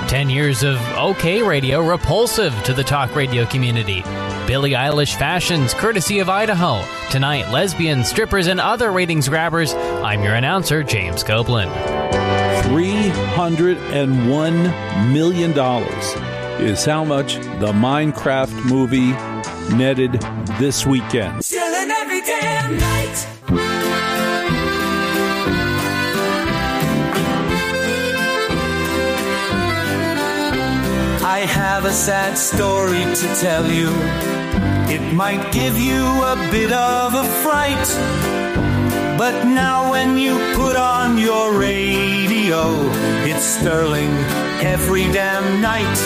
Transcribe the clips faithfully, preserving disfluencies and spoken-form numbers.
Ten years of OK radio repulsive to the talk radio community. Billie Eilish fashions courtesy of Idaho. Tonight, lesbians, strippers, and other ratings grabbers. I'm your announcer, James Copeland. three hundred one million dollars is how much the Minecraft movie netted this weekend. Chillin' every damn night. I have a sad story to tell you. It might give you a bit of a fright, but now when you put on your radio, it's Sterling every damn night.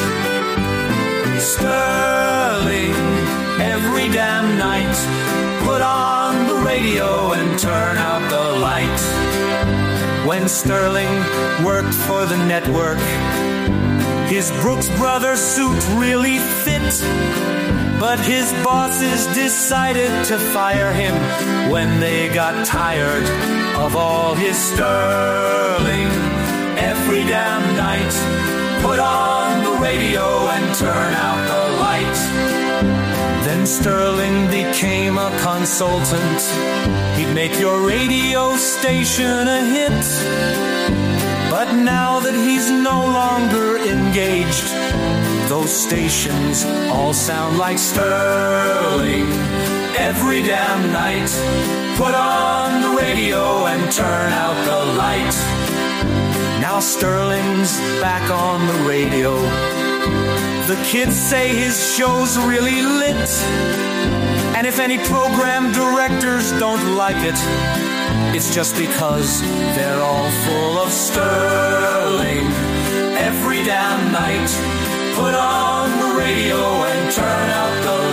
Sterling every damn night. Put on the radio and turn out the light. When Sterling worked for the network, his Brooks Brothers suit really fit, but his bosses decided to fire him when they got tired of all his Sterling every damn night. Put on the radio and turn out the light. Then Sterling became a consultant. He'd make your radio station a hit. But now that he's no longer engaged, those stations all sound like Sterling every damn night. Put on the radio and turn out the light. Now Sterling's back on the radio. The kids say his show's really lit, and if any program directors don't like it, it's just because they're all full of Sterling every damn night. Put on the radio and turn out the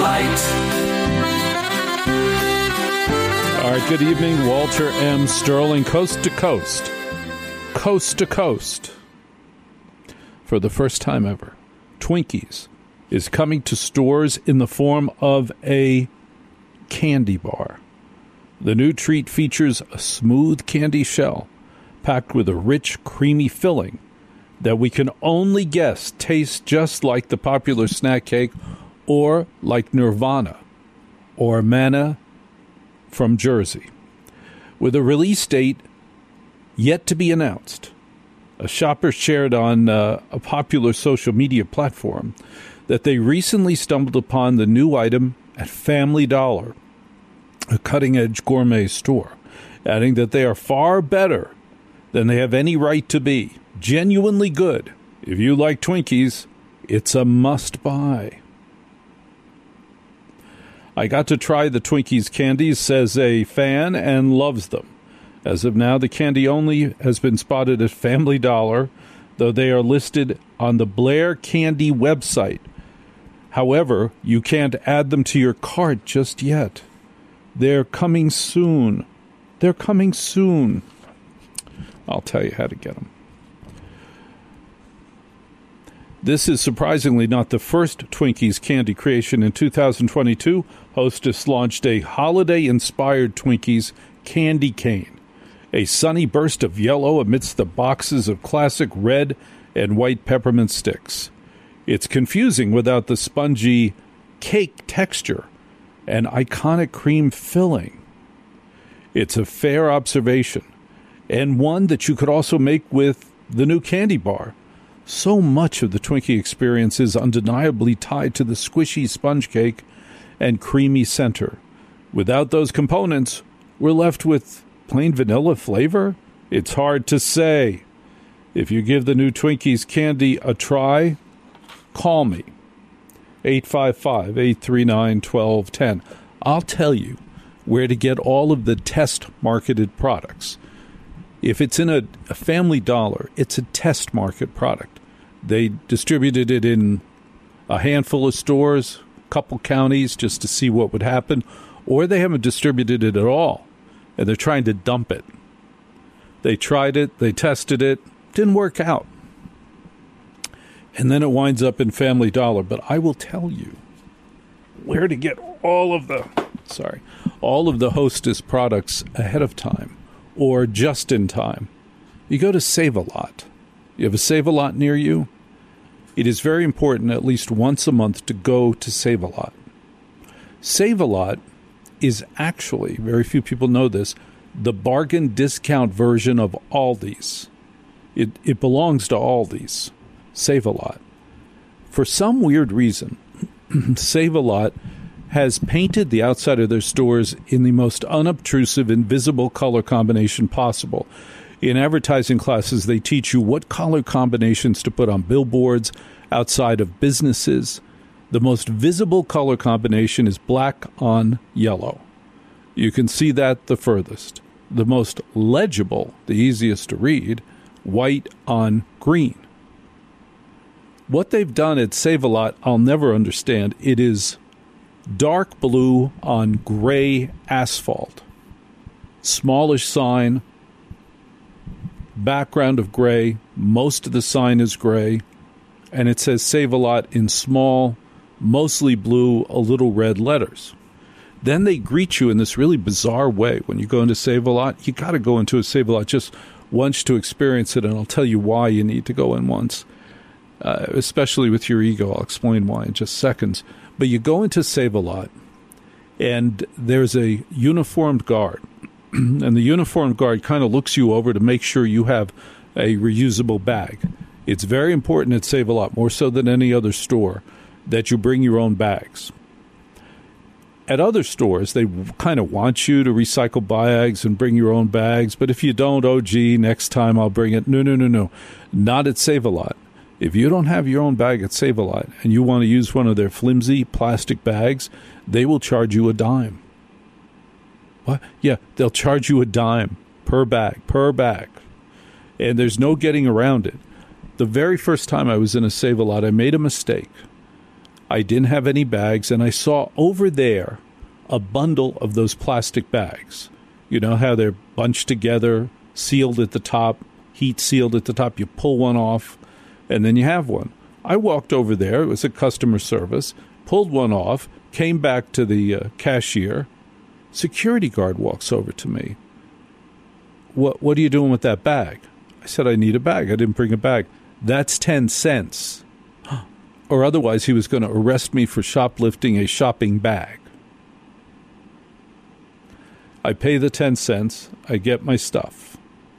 light. All right, good evening. Walter M. Sterling, coast to coast. Coast to coast. For the first time ever, Twinkies is coming to stores in the form of a candy bar. The new treat features a smooth candy shell packed with a rich, creamy filling that we can only guess tastes just like the popular snack cake or like Nirvana or Manna from Jersey. With a release date yet to be announced, a shopper shared on uh, a popular social media platform that they recently stumbled upon the new item at Family Dollar, a cutting-edge gourmet store, adding that they are far better than they have any right to be. Genuinely good. If you like Twinkies, it's a must-buy. I got to try the Twinkies candies, says a fan, and loves them. As of now, the candy only has been spotted at Family Dollar, though they are listed on the Blair Candy website. However, you can't add them to your cart just yet. They're coming soon. They're coming soon. I'll tell you how to get them. This is surprisingly not the first Twinkies candy creation. In two thousand twenty-two, Hostess launched a holiday-inspired Twinkies candy cane, a sunny burst of yellow amidst the boxes of classic red and white peppermint sticks. It's confusing without the spongy cake texture and iconic cream filling. It's a fair observation, and one that you could also make with the new candy bar. So much of the Twinkie experience is undeniably tied to the squishy sponge cake and creamy center. Without those components, we're left with plain vanilla flavor? It's hard to say. If you give the new Twinkies candy a try, call me. eight five five, eight three nine, one two one zero. I'll tell you where to get all of the test-marketed products. If it's in a, a Family Dollar, it's a test-market product. They distributed it in a handful of stores, a couple counties, just to see what would happen, or they haven't distributed it at all, and they're trying to dump it. They tried it, they tested it, didn't work out. And then it winds up in Family Dollar. But I will tell you where to get all of the, sorry, all of the Hostess products ahead of time or just in time. You go to Save-A-Lot. You have a Save-A-Lot near you? it is very important at least once a month to go to Save-A-Lot. Save-A-Lot is actually, very few people know this, the bargain discount version of Aldi's. It, it belongs to Aldi's, Save-A-Lot. For some weird reason, Save-A-Lot has painted the outside of their stores in the most unobtrusive, invisible color combination possible. In advertising classes, they teach you what color combinations to put on billboards outside of businesses. The most visible color combination is black on yellow. You can see that the furthest. The most legible, the easiest to read, white on green. What they've done at Save-A-Lot, I'll never understand. It is dark blue on gray asphalt. Smallish sign, background of gray. Most of the sign is gray. And it says Save-A-Lot in small, mostly blue, a little red letters. Then they greet you in this really bizarre way. When you go into Save-A-Lot, you got to go into a Save-A-Lot just once to experience it, and I'll tell you why you need to go in once. Uh, especially with your ego. I'll explain why in just seconds. But you go into Save-A-Lot, and there's a uniformed guard. And the uniformed guard kind of looks you over to make sure you have a reusable bag. It's very important at Save-A-Lot, more so than any other store, that you bring your own bags. At other stores, they kind of want you to recycle bags and bring your own bags. But if you don't, oh, gee, next time I'll bring it. No, no, no, no. Not at Save-A-Lot. If you don't have your own bag at Save-A-Lot and you want to use one of their flimsy plastic bags, they will charge you a dime. What? Yeah, they'll charge you a dime per bag, per bag. And there's no getting around it. The very first time I was in a Save-A-Lot, I made a mistake. I didn't have any bags, and I saw over there a bundle of those plastic bags. You know how they're bunched together, sealed at the top, heat sealed at the top. You pull one off, and then you have one. I walked over there. It was a customer service. Pulled one off, came back to the uh, cashier. Security guard walks over to me. What, what are you doing with that bag? I said, I need a bag. I didn't bring a bag. That's ten cents. Or otherwise he was going to arrest me for shoplifting a shopping bag. I pay the ten cents. I get my stuff.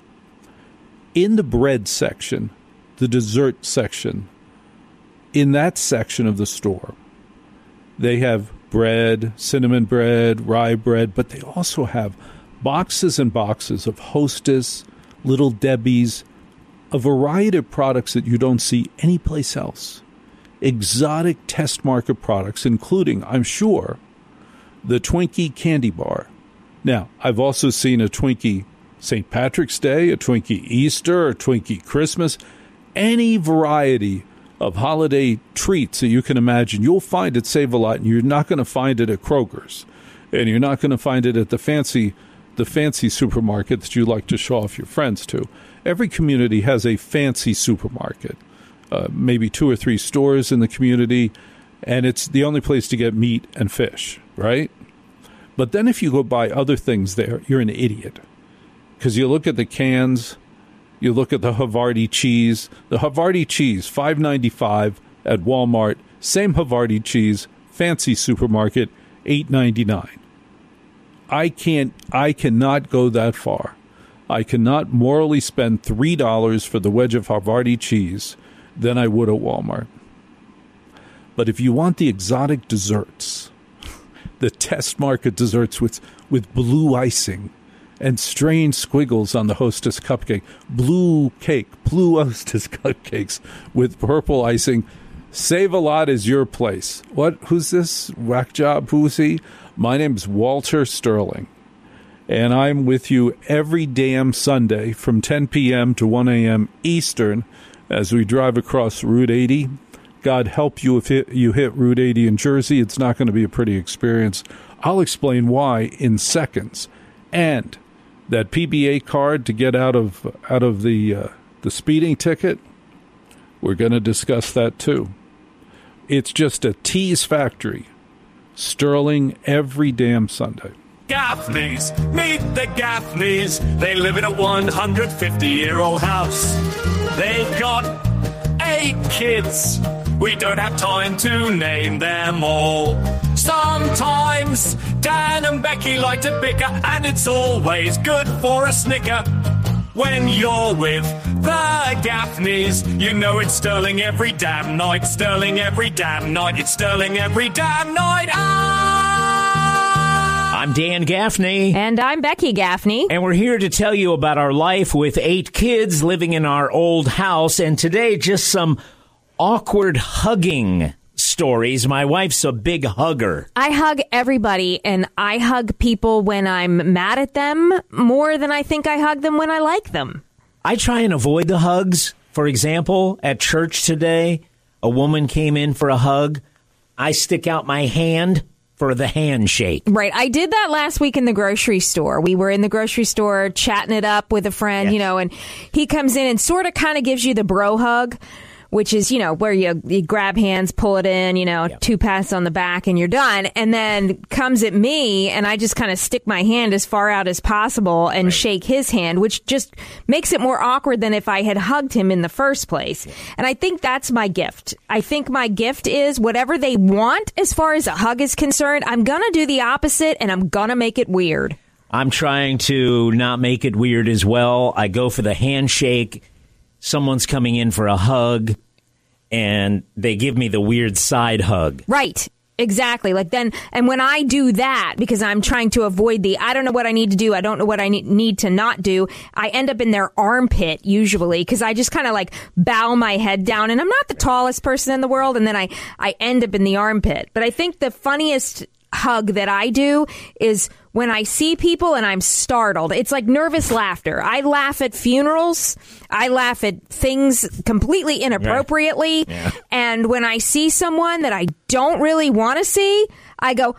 In the bread section, the dessert section, in that section of the store, they have bread, cinnamon bread, rye bread, but they also have boxes and boxes of Hostess, Little Debbie's, a variety of products that you don't see anyplace else. Exotic test market products, including, I'm sure, the Twinkie candy bar. Now, I've also seen a Twinkie Saint Patrick's Day, a Twinkie Easter, a Twinkie Christmas, any variety of holiday treats that you can imagine. You'll find at Save-A-Lot, and you're not going to find it at Kroger's, and you're not going to find it at the fancy, the fancy supermarket that you like to show off your friends to. Every community has a fancy supermarket. Uh, maybe two or three stores in the community, and it's the only place to get meat and fish, right? But then if you go buy other things there, you're an idiot. Because you look at the cans, you look at the Havarti cheese. The Havarti cheese, five dollars and ninety-five cents at Walmart. Same Havarti cheese, fancy supermarket, eight dollars and ninety-nine cents. I can't, I cannot go that far. I cannot morally spend three dollars for the wedge of Havarti cheese than I would at Walmart. But if you want the exotic desserts, the test market desserts with, with blue icing and strange squiggles on the Hostess cupcake, blue cake, blue Hostess cupcakes with purple icing, Save-A-Lot is your place. What? Who's this? Whack job? Who's he? My name's Walter Sterling, and I'm with you every damn Sunday from ten p.m. to one a.m. Eastern as we drive across Route eighty. God help you if hit, you hit Route eighty in Jersey. It's not going to be a pretty experience. I'll explain why in seconds. And that P B A card to get out of out of the uh, the speeding ticket, we're going to discuss that too. It's just a tease factory. Sterling every damn Sunday. Gaffneys, meet the Gaffneys. They live in a one hundred fifty-year-old house. They've got eight kids We don't have time to name them all. Sometimes Dan and Becky like to bicker, and it's always good for a snicker. When you're with the Gaffneys, you know it's Sterling every damn night. Sterling every damn night. It's Sterling every damn night. Ah! I'm Dan Gaffney. And I'm Becky Gaffney. And we're here to tell you about our life with eight kids living in our old house. And today, just some awkward hugging stories. My wife's a big hugger. I hug everybody, and I hug people when I'm mad at them more than I think I hug them when I like them. I try and avoid the hugs. For example, at church today, a woman came in for a hug. I stick out my hand for the handshake. Right. I did that last week in the grocery store. We were in the grocery store chatting it up with a friend, yes. you know, and he comes in and sort of kind of gives you the bro hug, which is, you know, where you, you grab hands, pull it in, you know, yep. two pats on the back and you're done. And then comes at me and I just kind of stick my hand as far out as possible and right. shake his hand, which just makes it more awkward than if I had hugged him in the first place. Yeah. And I think that's my gift. I think my gift is whatever they want as far as a hug is concerned, I'm going to do the opposite and I'm going to make it weird. I'm trying to not make it weird as well. I go for the handshake. Someone's coming in for a hug, and they give me the weird side hug. Right. Exactly. Like then, and when I do that, because I'm trying to avoid the, I don't know what I need to do, I don't know what I need, need to not do, I end up in their armpit usually, because I just kind of like bow my head down, and I'm not the tallest person in the world, and then I, I end up in the armpit. But I think the funniest hug that I do is when I see people and I'm startled. It's like nervous laughter. I laugh at funerals. I laugh at things completely inappropriately. Right. Yeah. And when I see someone that I don't really want to see, I go,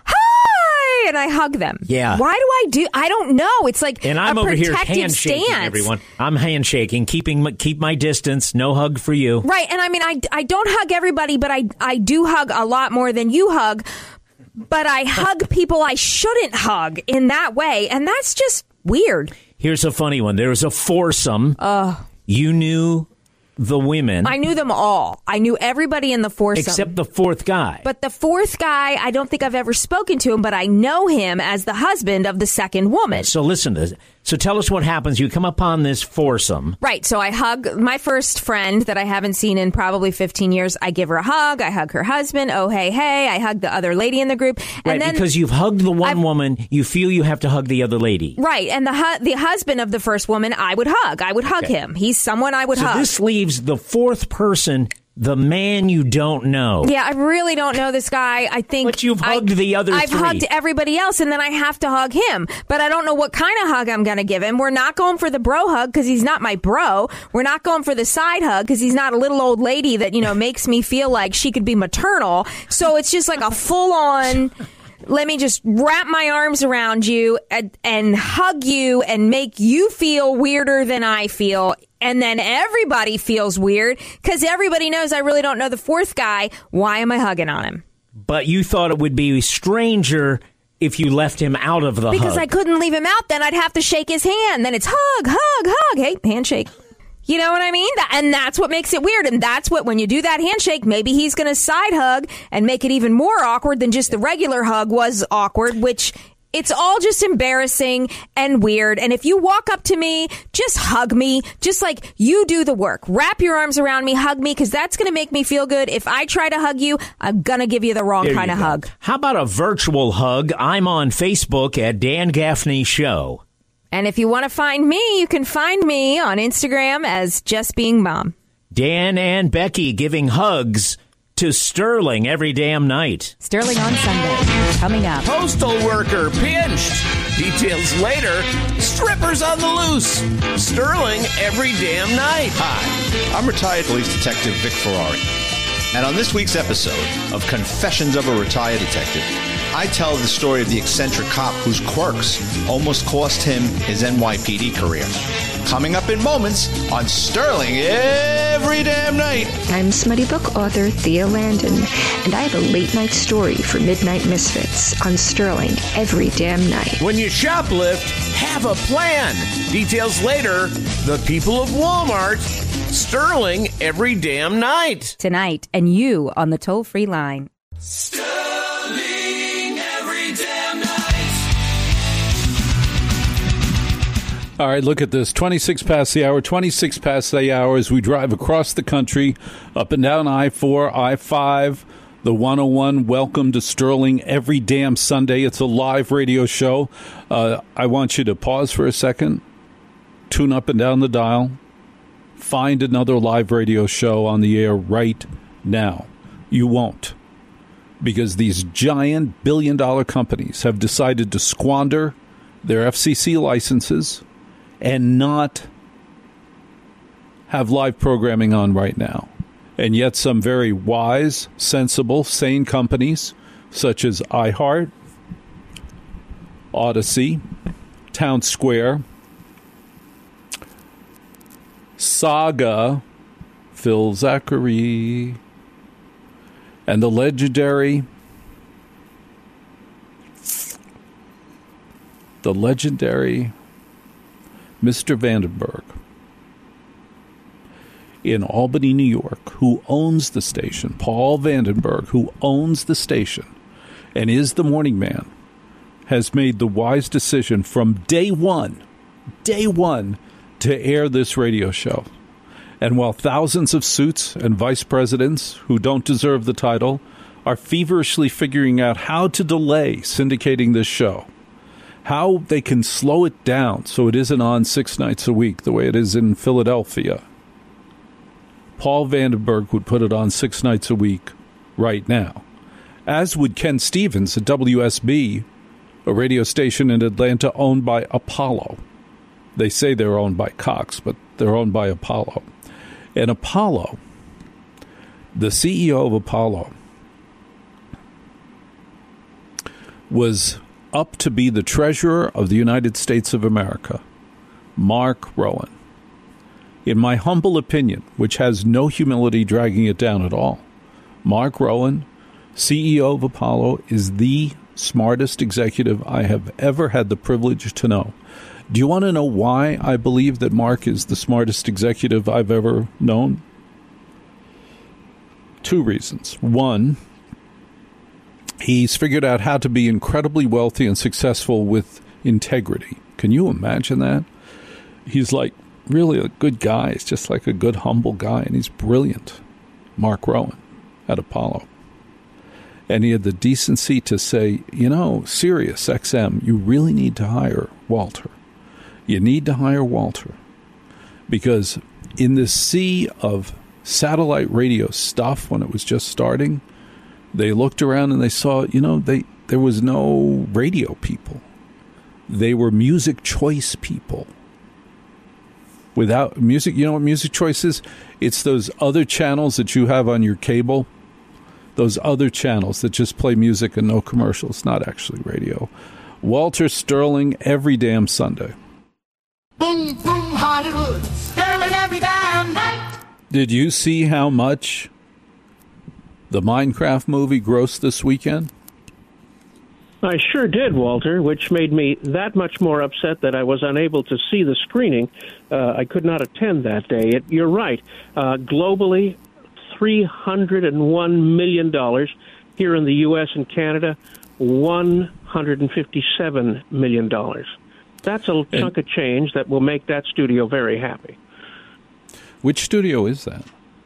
hi, and I hug them. Yeah. Why do I do? I don't know. It's like and I'm a over here protective handshaking stance. Everyone. I'm handshaking, keeping keep my distance. No hug for you. Right. And I mean, I, I don't hug everybody, but I, I do hug a lot more than you hug. But I hug people I shouldn't hug in that way, and that's just weird. Here's a funny one. There was a foursome. Uh, you knew the women. I knew them all. I knew everybody in the foursome. Except the fourth guy. But the fourth guy, I don't think I've ever spoken to him, but I know him as the husband of the second woman. So listen to this. So tell us what happens. You come upon this foursome. Right. So I hug my first friend that I haven't seen in probably fifteen years. I give her a hug. I hug her husband. Oh, hey, hey. I hug the other lady in the group. And right, then because you've hugged the one I've, woman, you feel you have to hug the other lady. Right. And the hu- the husband of the first woman, I would hug. I would hug okay. him. He's someone I would so hug. So this leaves the fourth person, the man you don't know. Yeah, I really don't know this guy. I think... But you've hugged I, the other I've three. I've hugged everybody else, and then I have to hug him. But I don't know what kind of hug I'm going to give him. We're not going for the bro hug, because he's not my bro. We're not going for the side hug, because he's not a little old lady that, you know, makes me feel like she could be maternal. So it's just like a full-on... Let me just wrap my arms around you and, and hug you and make you feel weirder than I feel. And then everybody feels weird because everybody knows I really don't know the fourth guy. Why am I hugging on him? But you thought it would be stranger if you left him out of the because hug. I couldn't leave him out. Then I'd have to shake his hand. Then it's hug, hug, hug. Hey, handshake. You know what I mean? And that's what makes it weird. And that's what, when you do that handshake, maybe he's going to side hug and make it even more awkward than just the regular hug was awkward, which it's all just embarrassing and weird. And if you walk up to me, just hug me. Just like you do the work. Wrap your arms around me, hug me, because that's going to make me feel good. If I try to hug you, I'm going to give you the wrong there kind of go. hug. How about a virtual hug? I'm on Facebook at Dan Gaffney Show. And if you want to find me, you can find me on Instagram as Just Being Mom. Dan and Becky giving hugs to Sterling every damn night. Sterling on Sunday. Coming up. Postal worker pinched. Details later. Strippers on the loose. Sterling every damn night. Hi, I'm retired police detective Vic Ferrari. And on this week's episode of Confessions of a Retired Detective, I tell the story of the eccentric cop whose quirks almost cost him his N Y P D career. Coming up in moments on Sterling every damn night. I'm smutty book author Thea Landon, and I have a late night story for Midnight Misfits on Sterling every damn night. When you shoplift, have a plan. Details later. The people of Walmart Sterling every damn night. Tonight, and you on the toll-free line. Sterling every damn night. All right, look at this. twenty-six past the hour, twenty-six past the hour as we drive across the country, up and down I four, I five, the one oh one. Welcome to Sterling every damn Sunday. It's a live radio show. Uh, I want you to pause for a second, tune up and down the dial, find another live radio show on the air right now. You won't, because these giant billion-dollar companies have decided to squander their F C C licenses and not have live programming on right now. And yet some very wise, sensible, sane companies such as iHeart, Odyssey, Town Square, Saga, Phil Zachary, and the legendary, the legendary Mister Vandenberg in Albany, New York, who owns the station, Paul Vandenberg, who owns the station and is the morning man, has made the wise decision from day one, day one, to air this radio show. And while thousands of suits and vice presidents who don't deserve the title are feverishly figuring out how to delay syndicating this show, how they can slow it down so it isn't on six nights a week the way it is in Philadelphia, Paul Vandenberg would put it on six nights a week right now, as would Ken Stevens at W S B, a radio station in Atlanta owned by Apollo. They say they're owned by Cox, but they're owned by Apollo. And Apollo, the C E O of Apollo, was up to be the treasurer of the United States of America, Mark Rowan. In my humble opinion, which has no humility dragging it down at all, Mark Rowan, C E O of Apollo, is the smartest executive I have ever had the privilege to know. Do you want to know why I believe that Mark is the smartest executive I've ever known? Two reasons. One, he's figured out how to be incredibly wealthy and successful with integrity. Can you imagine that? He's like really a good guy. He's just like a good, humble guy, and he's brilliant. Mark Rowan at Apollo. And he had the decency to say, you know, Sirius X M, you really need to hire Walter. You need to hire Walter. Because in this sea of satellite radio stuff when it was just starting, they looked around and they saw, you know, they there was no radio people. They were music choice people. Without music, you know what music choice is? It's those other channels that you have on your cable. Those other channels that just play music and no commercials. Not actually radio. Walter Sterling every damn Sunday. Boom, boom, Hollywood. Sterling every damn night. Did you see how much the Minecraft movie grossed this weekend? I sure did, Walter, which made me that much more upset that I was unable to see the screening. Uh, I could not attend that day. It, you're right. Uh, globally, three hundred one million dollars. Here in the U S and Canada, one hundred fifty-seven million dollars. That's a chunk of change that will make that studio very happy. Which studio is that?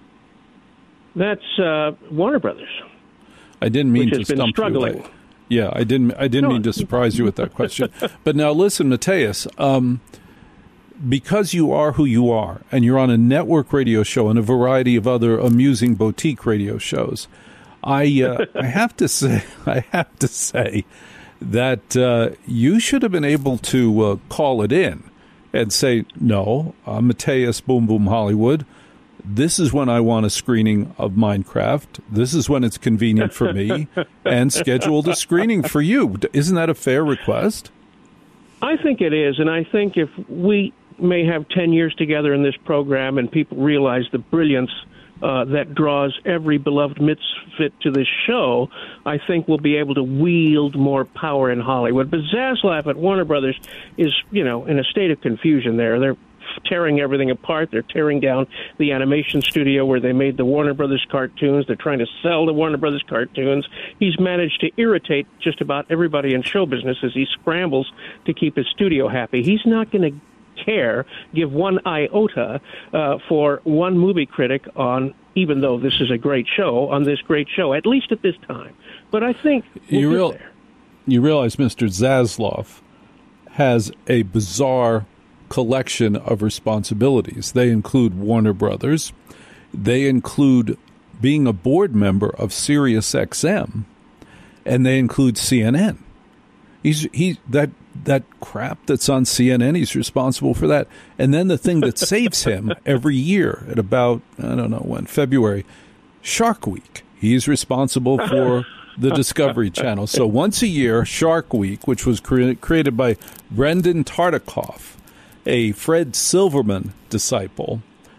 That's uh, Warner Brothers. I didn't mean which to has been stump struggling. you. Yeah, I didn't. I didn't No. mean to surprise you with that question. But now, listen, Mateus. Um, because you are who you are, and you're on a network radio show and a variety of other amusing boutique radio shows, I uh, I have to say, I have to say that uh, you should have been able to uh, call it in and say, no, uh, Mateus Boom Boom Hollywood, this is when I want a screening of Minecraft. This is when it's convenient for me, and scheduled a screening for you. Isn't that a fair request? I think it is, and I think if we may have ten years together in this program and people realize the brilliance uh, that draws every beloved misfit to this show, I think we'll be able to wield more power in Hollywood. But Zaslav at Warner Brothers is, you know, in a state of confusion there. They're tearing everything apart. They're tearing down the animation studio where they made the Warner Brothers cartoons. They're trying to sell the Warner Brothers cartoons. He's managed to irritate just about everybody in show business as he scrambles to keep his studio happy. He's not going to care, give one iota uh, for one movie critic on, even though this is a great show, on this great show, at least at this time. But I think we'll you, real, there. you realize Mister Zaslav has a bizarre collection of responsibilities. They include Warner Brothers. They include being a board member of Sirius X M, and they include C N N. He's he that that crap that's on C N N. He's responsible for that. And then the thing that saves him every year at about I don't know when February, Shark Week. He's responsible for the Discovery Channel. So once a year, Shark Week, which was cre- created by Brendan Tartikoff, a Fred Silverman disciple,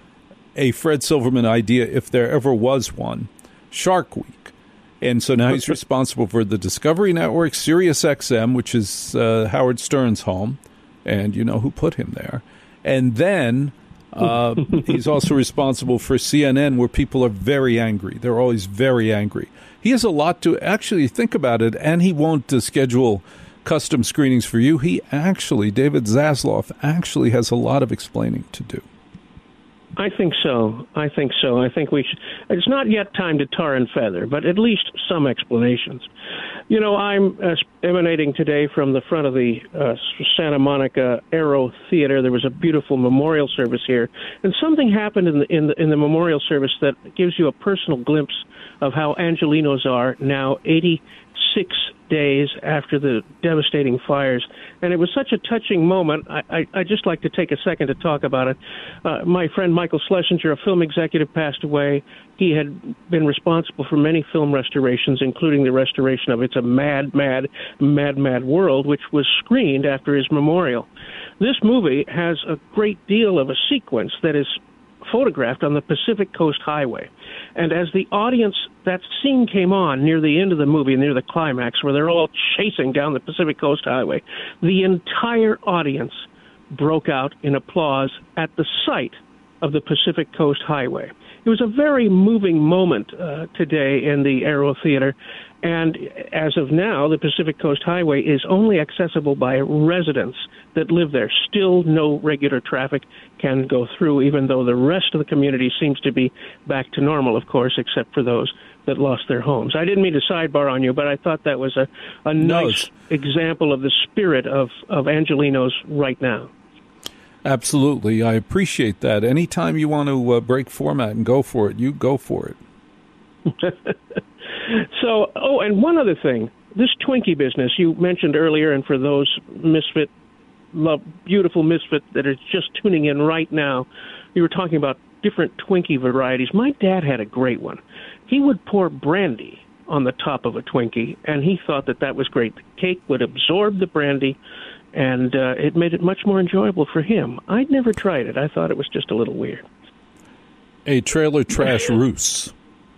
a Fred Silverman idea if there ever was one, Shark Week. And so now he's responsible for the Discovery Network, Sirius X M, which is uh, Howard Stern's home, and you know who put him there. And then uh, he's also responsible for C N N, where people are very angry. They're always very angry. He has a lot to actually think about it, and he won't uh, schedule custom screenings for you. He actually, David Zaslav, actually has a lot of explaining to do. I think so. I think so. I think we should. It's not yet time to tar and feather, but at least some explanations. You know, I'm uh, emanating today from the front of the uh, Santa Monica Aero Theater. There was a beautiful memorial service here, and something happened in the in the in the memorial service that gives you a personal glimpse of how Angelenos are now, eighty-six days after the devastating fires. And it was such a touching moment. I, I, I'd just like to take a second to talk about it. Uh, my friend Michael Schlesinger, a film executive, passed away. He had been responsible for many film restorations, including the restoration of It's a Mad, Mad, Mad, Mad World, which was screened after his memorial. This movie has a great deal of a sequence that is photographed on the Pacific Coast Highway. And as the audience, that scene came on near the end of the movie, near the climax, where they're all chasing down the Pacific Coast Highway, the entire audience broke out in applause at the sight of the Pacific Coast Highway. It was a very moving moment uh, today in the Aero Theater, and as of now, the Pacific Coast Highway is only accessible by residents that live there. Still no regular traffic can go through, even though the rest of the community seems to be back to normal, of course, except for those that lost their homes. I didn't mean to sidebar on you, but I thought that was a, a nice example of the spirit of, of Angelenos right now. Absolutely. I appreciate that. Anytime you want to uh, break format and go for it, you go for it. So, oh, and one other thing. This Twinkie business you mentioned earlier, and for those misfit, love, beautiful misfit that are just tuning in right now, you were talking about different Twinkie varieties. My dad had a great one. He would pour brandy on the top of a Twinkie, and he thought that that was great. The cake would absorb the brandy, and uh, it made it much more enjoyable for him. I'd never tried it. I thought it was just a little weird. A trailer trash ruse.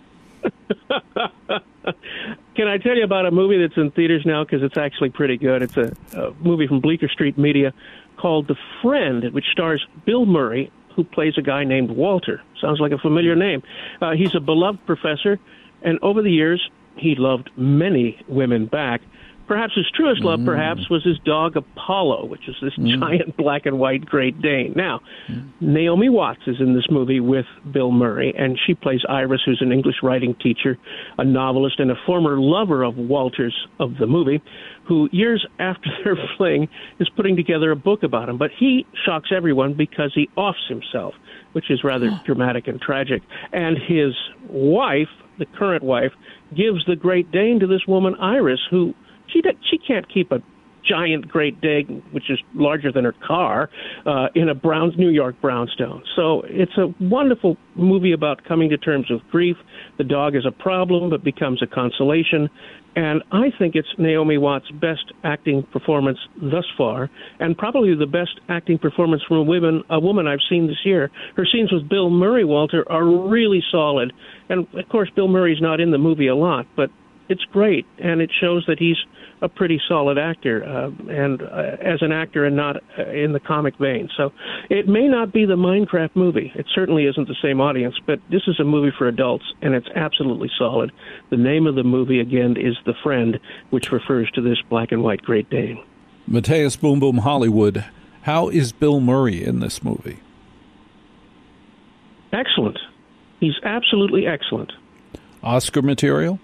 Can I tell you about a movie that's in theaters now? Because it's actually pretty good. It's a, a movie from Bleecker Street Media called The Friend, which stars Bill Murray, who plays a guy named Walter. Sounds like a familiar name. Uh, he's a beloved professor, and over the years, he loved many women back. Perhaps his truest love, mm. perhaps, was his dog Apollo, which is this mm. giant black and white Great Dane. Now, mm. Naomi Watts is in this movie with Bill Murray, and she plays Iris, who's an English writing teacher, a novelist, and a former lover of Walter's of the movie, who years after their fling is putting together a book about him. But he shocks everyone because he offs himself, which is rather dramatic and tragic. And his wife, the current wife, gives the Great Dane to this woman, Iris, who She she can't keep a giant Great Dane, which is larger than her car, uh, in a Browns New York brownstone. So it's a wonderful movie about coming to terms with grief. The dog is a problem, but becomes a consolation. And I think it's Naomi Watts' best acting performance thus far, and probably the best acting performance from a woman, a woman I've seen this year. Her scenes with Bill Murray, Walter, are really solid. And, of course, Bill Murray's not in the movie a lot, but it's great, and it shows that he's a pretty solid actor, uh, and uh, as an actor and not uh, in the comic vein. So it may not be the Minecraft movie. It certainly isn't the same audience, but this is a movie for adults, and it's absolutely solid. The name of the movie, again, is The Friend, which refers to this black and white Great Dane. Matthias Boom Boom Hollywood, how is Bill Murray in this movie? Excellent. He's absolutely excellent. Oscar material?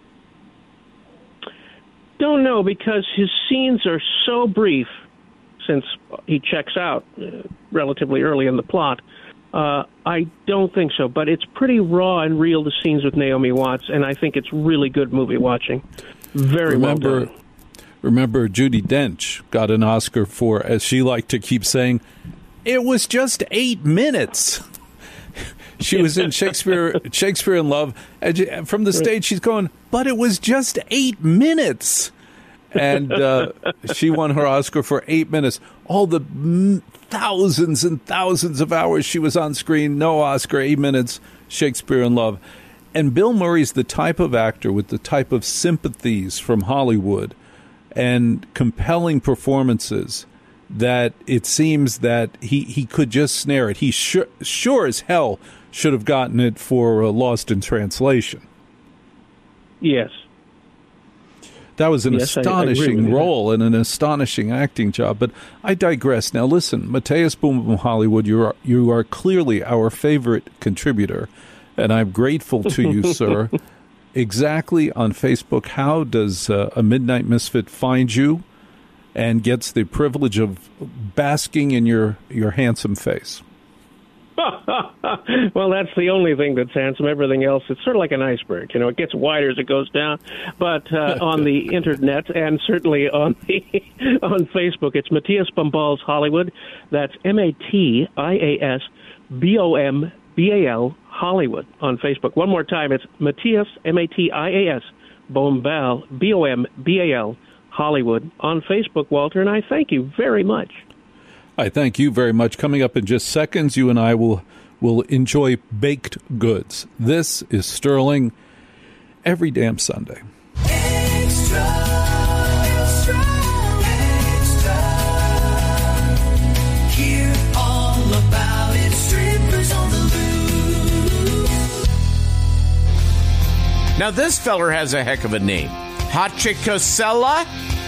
Don't know, because his scenes are so brief, since he checks out uh, relatively early in the plot. Uh, I don't think so, but it's pretty raw and real, the scenes with Naomi Watts, and I think it's really good movie watching. Very remember, well done. Remember, Judi Dench got an Oscar for, as she liked to keep saying, it was just eight minutes. She was in Shakespeare Shakespeare in Love. And from the stage, she's going, but it was just eight minutes. And uh, she won her Oscar for eight minutes. All the m- thousands and thousands of hours she was on screen, no Oscar, eight minutes, Shakespeare in Love. And Bill Murray's the type of actor with the type of sympathies from Hollywood and compelling performances that it seems that he, he could just snare it. He sure, sure as hell should have gotten it for uh, Lost in Translation. Yes. That was an yes, astonishing role and an astonishing acting job. But I digress. Now, listen, Matthias Boom Boom Hollywood, you are, you are clearly our favorite contributor, and I'm grateful to you, sir. Exactly on Facebook, how does uh, a Midnight Misfit find you and gets the privilege of basking in your, your handsome face? Well, that's the only thing that's handsome. Everything else, it's sort of like an iceberg. You know, it gets wider as it goes down. But uh, on the internet and certainly on the on Facebook, it's Matthias Bombals Hollywood. That's M A T I A S B O M B A L Hollywood on Facebook. One more time, it's Matthias, M A T I A S, Bombal, B O M B A L Hollywood on Facebook, Walter, and I thank you very much. I thank you very much. Coming up in just seconds, you and I will will enjoy baked goods. This is Sterling every damn Sunday. Extra, extra, extra. Hear all about it. Strippers on the loose. Now, this feller has a heck of a name. Hachikosela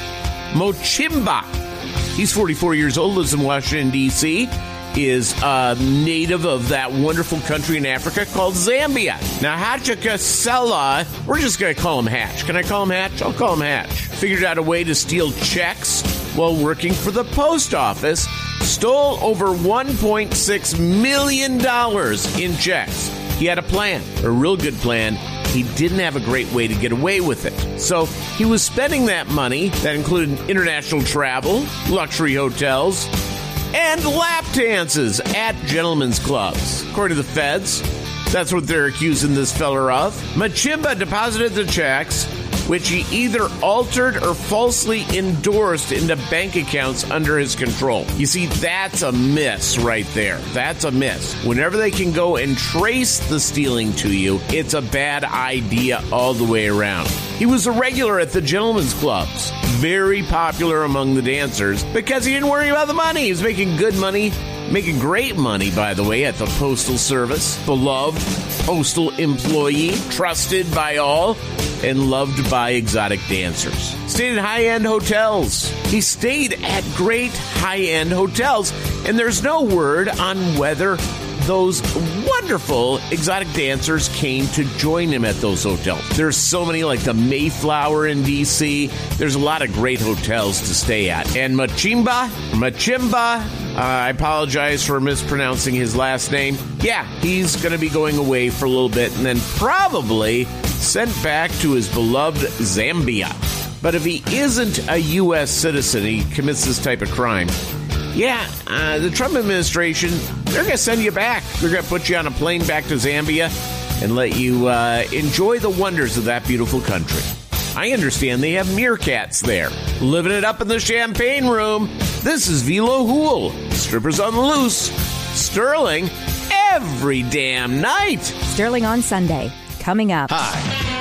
Mochimba. He's forty-four years old, lives in Washington, D C, is a native of that wonderful country in Africa called Zambia. Now, Hachikosela, we're just going to call him Hatch. Can I call him Hatch? I'll call him Hatch. Figured out a way to steal checks while working for the post office, stole over one point six million dollars in checks. He had a plan, a real good plan. He didn't have a great way to get away with it. So he was spending that money, that included international travel, luxury hotels, and lap dances at gentlemen's clubs. According to the feds, that's what they're accusing this fella of. Machimba deposited the checks, which he either altered or falsely endorsed into bank accounts under his control. You see, that's a miss right there. That's a miss. Whenever they can go and trace the stealing to you, it's a bad idea all the way around. He was a regular at the gentlemen's clubs, very popular among the dancers because he didn't worry about the money. He was making good money, making great money, by the way, at the Postal Service. Beloved postal employee, trusted by all, and loved by exotic dancers. Stayed in high-end hotels. He stayed at great high-end hotels, and there's no word on whether those wonderful exotic dancers came to join him at those hotels. There's so many, like the Mayflower in D C. There's a lot of great hotels to stay at. And Machimba, Machimba, uh, I apologize for mispronouncing his last name. Yeah, he's going to be going away for a little bit and then probably sent back to his beloved Zambia. But if he isn't a U S citizen, he commits this type of crime. Yeah, uh, the Trump administration, they're going to send you back. They're going to put you on a plane back to Zambia and let you uh, enjoy the wonders of that beautiful country. I understand they have meerkats there, living it up in the champagne room. This is Velo Hool, Strippers on the Loose, Sterling every damn night. Sterling on Sunday, coming up. Hi.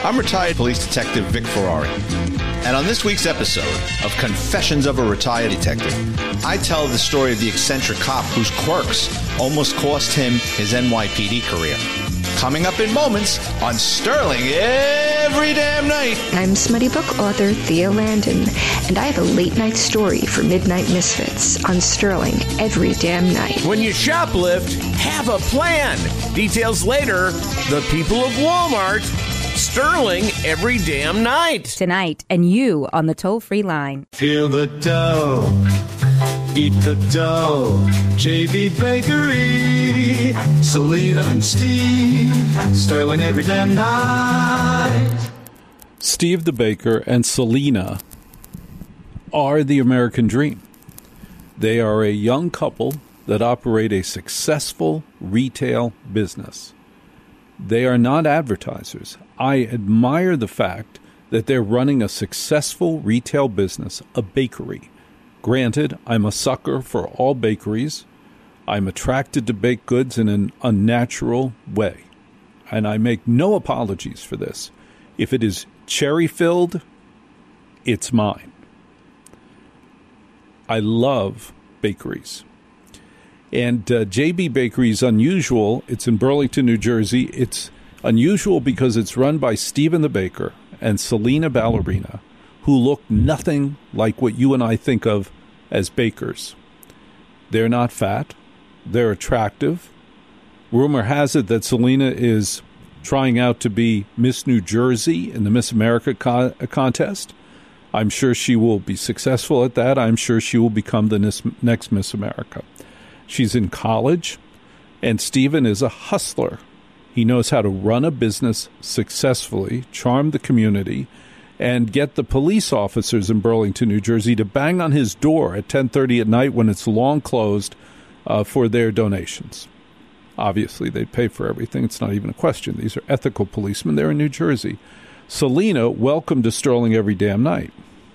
I'm retired police detective Vic Ferrari. And on this week's episode of Confessions of a Retired Detective, I tell the story of the eccentric cop whose quirks almost cost him his N Y P D career. Coming up in moments on Sterling Every Damn Night. I'm smutty book author Thea Landon, and I have a late night story for Midnight Misfits on Sterling Every Damn Night. When you shoplift, have a plan. Details later. The people of Walmart. Sterling Every Damn Night. Tonight, and you on the toll-free line. Feel the dough. Eat the dough. J B Bakery. Selena and Steve. Sterling Every Damn Night. Steve the Baker and Selena are the American dream. They are a young couple that operate a successful retail business. They are not advertisers. I admire the fact that they're running a successful retail business, a bakery. Granted, I'm a sucker for all bakeries. I'm attracted to baked goods in an unnatural way. And I make no apologies for this. If it is cherry-filled, it's mine. I love bakeries. And uh, J B Bakery is unusual. It's in Burlington, New Jersey. It's unusual because it's run by Stephen the Baker and Selena Ballerina, who look nothing like what you and I think of as bakers. They're not fat. They're attractive. Rumor has it that Selena is trying out to be Miss New Jersey in the Miss America co- contest. I'm sure she will be successful at that. I'm sure she will become the next Miss America. She's in college, and Stephen is a hustler. He knows how to run a business successfully, charm the community, and get the police officers in Burlington, New Jersey to bang on his door at ten thirty at night when it's long closed uh, for their donations. Obviously, they pay for everything. It's not even a question. These are ethical policemen. They're in New Jersey. Selena, welcome to Sterling Every Damn Night.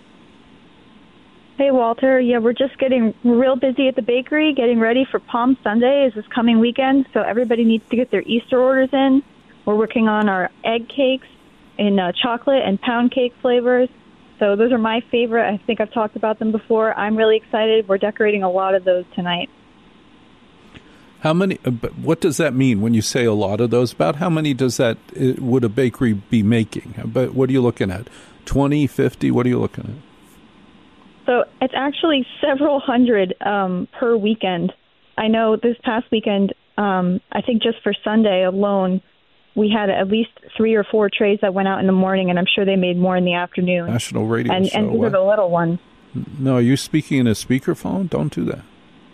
Hey, Walter. Yeah, we're just getting real busy at the bakery, getting ready for Palm Sunday is this coming weekend, so everybody needs to get their Easter orders in. We're working on our egg cakes in uh, chocolate and pound cake flavors. So those are my favorite. I think I've talked about them before. I'm really excited. We're decorating a lot of those tonight. How many? Uh, what does that mean when you say a lot of those? About how many does that uh, would a bakery be making? But what are you looking at? twenty, fifty? What are you looking at? So it's actually several hundred um, per weekend. I know this past weekend, um, I think just for Sunday alone, we had at least three or four trays that went out in the morning, and I'm sure they made more in the afternoon. National radio and, show. And these are the little ones. No, are you speaking in a speakerphone? Don't do that.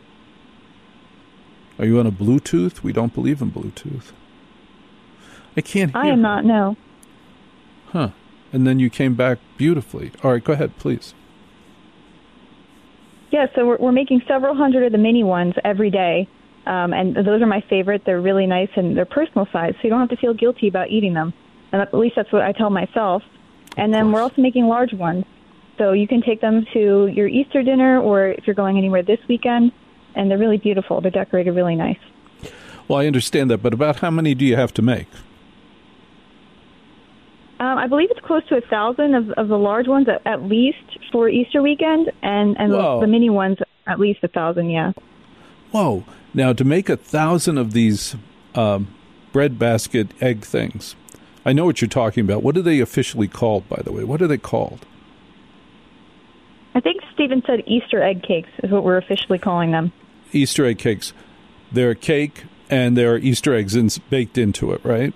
Are you on a Bluetooth? We don't believe in Bluetooth. I can't hear. I am not, no. Huh. And then you came back beautifully. All right, go ahead, please. Yeah, so we're, we're making several hundred of the mini ones every day, um, and those are my favorite. They're really nice, and they're personal size, so you don't have to feel guilty about eating them. And at least that's what I tell myself. And then we're also making large ones, so you can take them to your Easter dinner, or if you're going anywhere this weekend, and they're really beautiful. They're decorated really nice. Well, I understand that, but about how many do you have to make? Um, I believe it's close to a thousand of, of the large ones at, at least for Easter weekend, and, and the, the mini ones at least a thousand, yeah. Whoa. Now, to make a thousand of these um, breadbasket egg things, I know what you're talking about. What are they officially called, by the way? What are they called? I think Stephen said Easter egg cakes is what we're officially calling them. Easter egg cakes. They're a cake, and there are Easter eggs in, baked into it, right?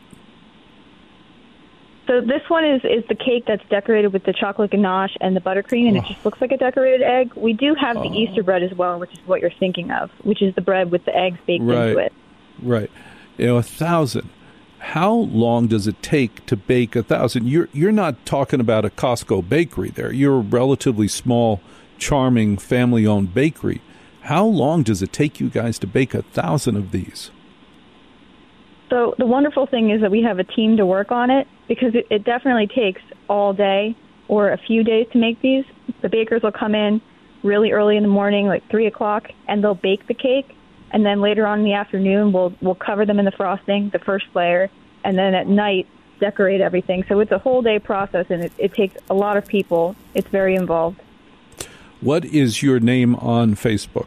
So this one is, is the cake that's decorated with the chocolate ganache and the buttercream, and oh. it just looks like a decorated egg. We do have oh. the Easter bread as well, which is what you're thinking of, which is the bread with the eggs baked right. into it. Right. You know, a thousand. How long does it take to bake a thousand? You're you're not talking about a Costco bakery there. You're a relatively small, charming, family-owned bakery. How long does it take you guys to bake a thousand of these? So the wonderful thing is that we have a team to work on it, because it, it definitely takes all day or a few days to make these. The bakers will come in really early in the morning, like three o'clock, and they'll bake the cake. And then later on in the afternoon, we'll we'll cover them in the frosting, the first layer. And then at night, decorate everything. So it's a whole day process, and it, it takes a lot of people. It's very involved. What is your name on Facebook?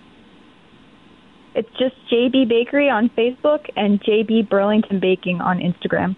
It's just J B Bakery on Facebook and J B Burlington Baking on Instagram.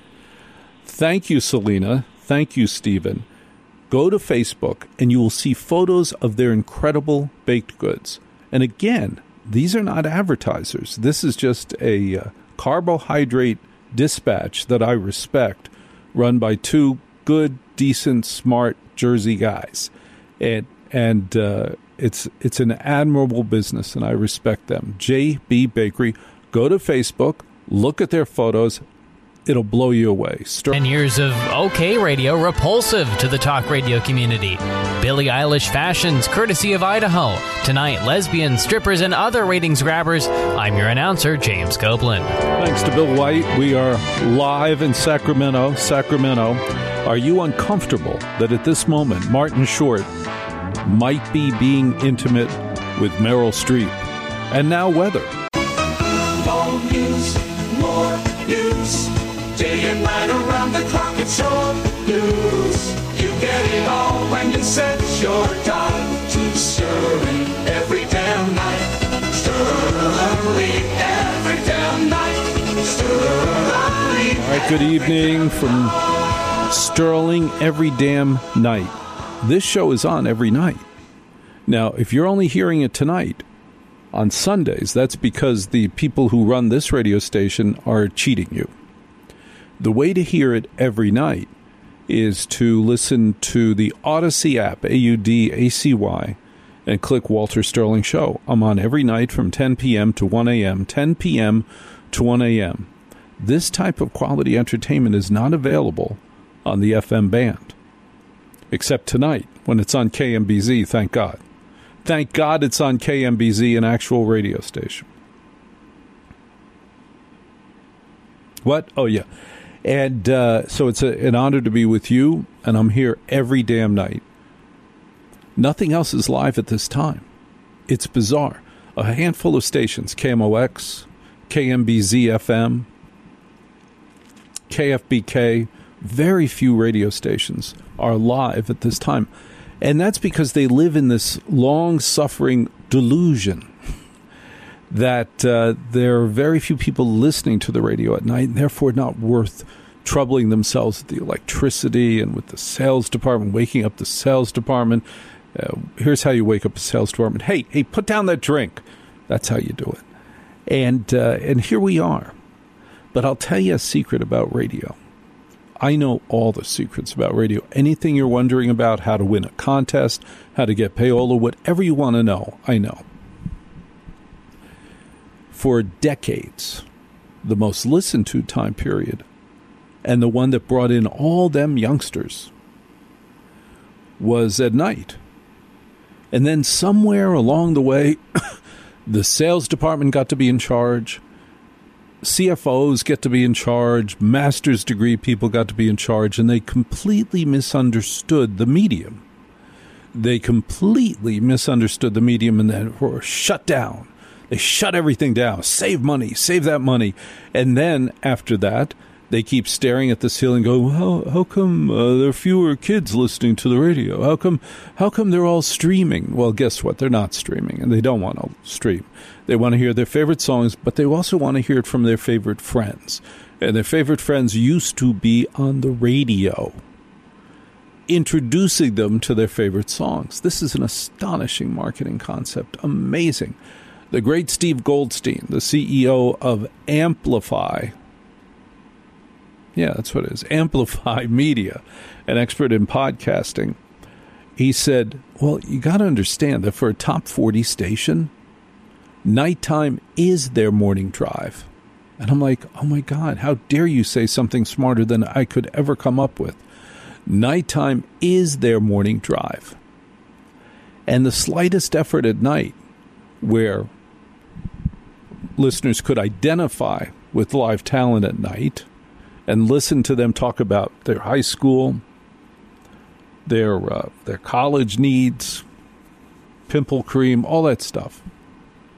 Thank you, Selena. Thank you, Stephen. Go to Facebook, and you will see photos of their incredible baked goods. And again, these are not advertisers. This is just a uh, carbohydrate dispatch that I respect, run by two good, decent, smart Jersey guys. And and uh, it's it's an admirable business, and I respect them. J B Bakery. Go to Facebook, look at their photos. It'll blow you away. Stir- Ten years of OK Radio, repulsive to the talk radio community. Billie Eilish fashions, courtesy of Idaho. Tonight, lesbians, strippers, and other ratings grabbers. I'm your announcer, James Copeland. Thanks to Bill White. We are live in Sacramento. Sacramento. Are you uncomfortable that at this moment, Martin Short might be being intimate with Meryl Streep? And now weather. More news, more news. Day and night around the clock, it's your news. You get it all when you set your time to Sterling every damn night. Sterling every damn night. Sterling. All right, good evening from Sterling every damn night. This show is on every night. Now, if you're only hearing it tonight, on Sundays, that's because the people who run this radio station are cheating you. The way to hear it every night is to listen to the Odyssey app, A U D A C Y, and click Walter Sterling Show. I'm on every night from ten p.m. to one a.m., ten p.m. to one a.m. This type of quality entertainment is not available on the F M band, except tonight when it's on K M B Z, thank God. Thank God it's on K M B Z, an actual radio station. What? Oh, yeah. And uh, so it's a, an honor to be with you, and I'm here every damn night. Nothing else is live at this time. It's bizarre. A handful of stations, K M O X, K M B Z F M, K F B K, very few radio stations are live at this time. And that's because they live in this long-suffering delusion that uh, there are very few people listening to the radio at night, and therefore not worth troubling themselves with the electricity and with the sales department, waking up the sales department. Uh, here's how you wake up a sales department. Hey, hey, put down that drink. That's how you do it. And uh, and here we are. But I'll tell you a secret about radio. I know all the secrets about radio. Anything you're wondering about, how to win a contest, how to get payola, whatever you want to know, I know. For decades, the most listened to time period, and the one that brought in all them youngsters, was at night. And then somewhere along the way, the sales department got to be in charge. C F Os get to be in charge. Master's degree people got to be in charge. And they completely misunderstood the medium. They completely misunderstood the medium and then were shut down. They shut everything down. Save money. Save that money. And then after that, they keep staring at the ceiling and go, well, how, how come uh, there are fewer kids listening to the radio? How come how come they're all streaming? Well, guess what? They're not streaming, and they don't want to stream. They want to hear their favorite songs, but they also want to hear it from their favorite friends. And their favorite friends used to be on the radio, introducing them to their favorite songs. This is an astonishing marketing concept. Amazing. The great Steve Goldstein, the C E O of Amplify, yeah, that's what it is, Amplify Media, an expert in podcasting, he said, well, you got to understand that for a top forty station, nighttime is their morning drive. And I'm like, oh my God, how dare you say something smarter than I could ever come up with. Nighttime is their morning drive. And the slightest effort at night where listeners could identify with live talent at night and listen to them talk about their high school, their uh, their college needs, pimple cream, all that stuff,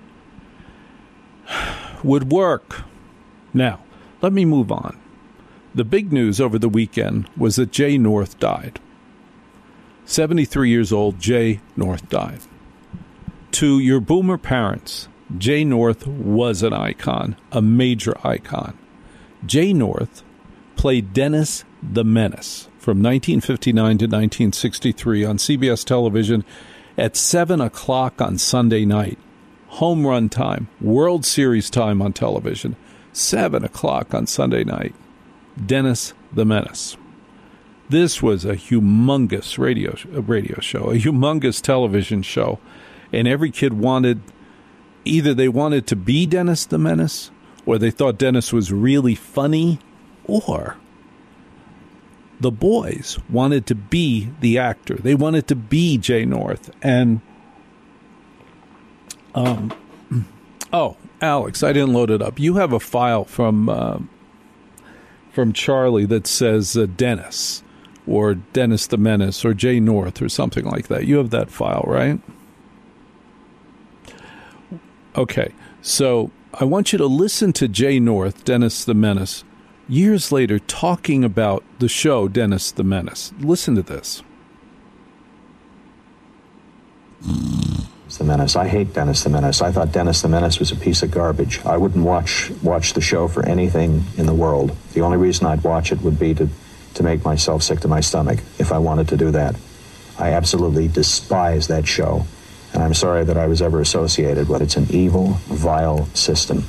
would work. Now, let me move on. The big news over the weekend was that Jay North died. seventy-three years old, Jay North died. To your boomer parents, Jay North was an icon, a major icon. Jay North played Dennis the Menace from nineteen fifty-nine to nineteen sixty-three on C B S television at seven o'clock on Sunday night. Home run time, World Series time on television, seven o'clock on Sunday night. Dennis the Menace. This was a humongous radio radio show, a humongous television show, and every kid wanted, either they wanted to be Dennis the Menace, or they thought Dennis was really funny, or the boys wanted to be the actor. They wanted to be Jay North. And, um, oh, Alex, I didn't load it up. You have a file from uh, from Charlie that says uh, Dennis, or Dennis the Menace, or Jay North, or something like that. You have that file, right? Okay, so I want you to listen to Jay North, Dennis the Menace, years later talking about the show Dennis the Menace. Listen to this. The Menace. I hate Dennis the Menace. I thought Dennis the Menace was a piece of garbage. I wouldn't watch watch the show for anything in the world. The only reason I'd watch it would be to, to make myself sick to my stomach, if I wanted to do that. I absolutely despise that show, and I'm sorry that I was ever associated with it. It's an evil, vile system.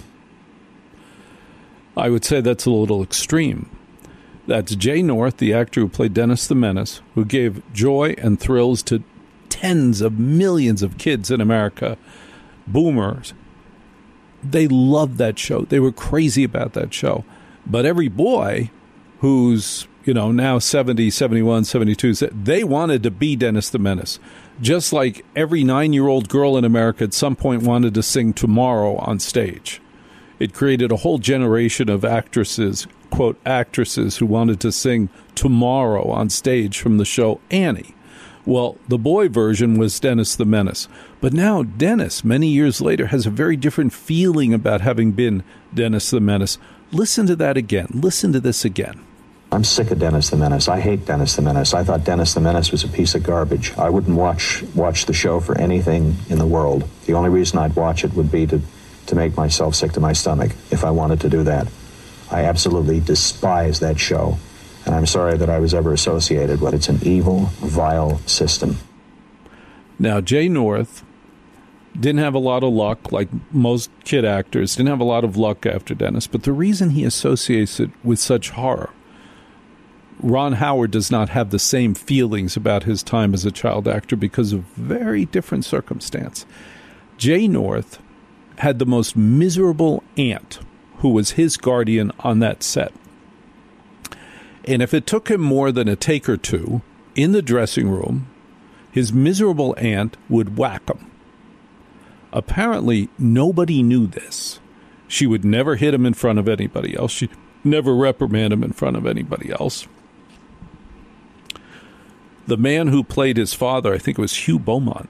I would say that's a little extreme. That's Jay North, the actor who played Dennis the Menace, who gave joy and thrills to tens of millions of kids in America, boomers. They loved that show. They were crazy about that show. But every boy who's, you know, now seventy, seventy-one, seventy-two, they wanted to be Dennis the Menace. Just like every nine-year-old girl in America at some point wanted to sing Tomorrow on stage. It created a whole generation of actresses, quote, actresses who wanted to sing Tomorrow on stage from the show Annie. Well, the boy version was Dennis the Menace. But now Dennis, many years later, has a very different feeling about having been Dennis the Menace. Listen to that again. Listen to this again. I'm sick of Dennis the Menace. I hate Dennis the Menace. I thought Dennis the Menace was a piece of garbage. I wouldn't watch watch the show for anything in the world. The only reason I'd watch it would be to, to make myself sick to my stomach, if I wanted to do that. I absolutely despise that show. And I'm sorry that I was ever associated with it. It's an evil, vile system. Now, Jay North didn't have a lot of luck, like most kid actors, didn't have a lot of luck after Dennis. But the reason he associates it with such horror, Ron Howard does not have the same feelings about his time as a child actor because of very different circumstance. Jay North had the most miserable aunt who was his guardian on that set. And if it took him more than a take or two in the dressing room, his miserable aunt would whack him. Apparently, nobody knew this. She would never hit him in front of anybody else. She'd never reprimand him in front of anybody else. The man who played his father, I think it was Hugh Beaumont.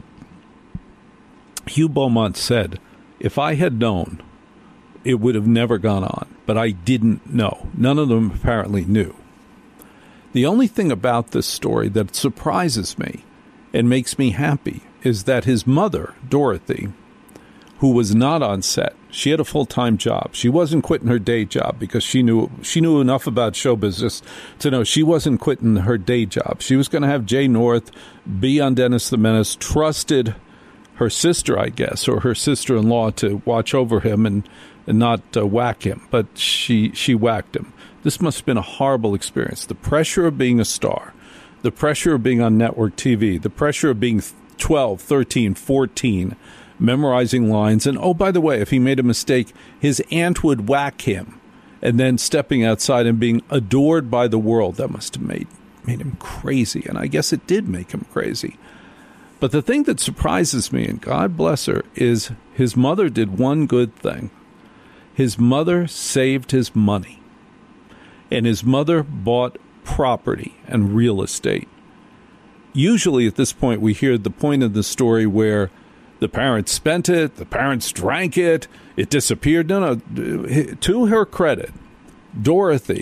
Hugh Beaumont said, if I had known, it would have never gone on. But I didn't know. None of them apparently knew. The only thing about this story that surprises me and makes me happy is that his mother, Dorothy, who was not on set, she had a full-time job. She wasn't quitting her day job because she knew she knew enough about show business to know she wasn't quitting her day job. She was going to have Jay North be on Dennis the Menace, trusted her sister, I guess, or her sister-in-law to watch over him and and not uh, whack him, but she she whacked him. This must have been a horrible experience. The pressure of being a star, the pressure of being on network T V, the pressure of being twelve, thirteen, fourteen, memorizing lines. And, oh, by the way, if he made a mistake, his aunt would whack him, and then stepping outside and being adored by the world. That must have made, made him crazy, and I guess it did make him crazy. But the thing that surprises me, and God bless her, is his mother did one good thing. His mother saved his money, and his mother bought property and real estate. Usually at this point, we hear the point of the story where the parents spent it, the parents drank it, it disappeared. No, no, to her credit, Dorothy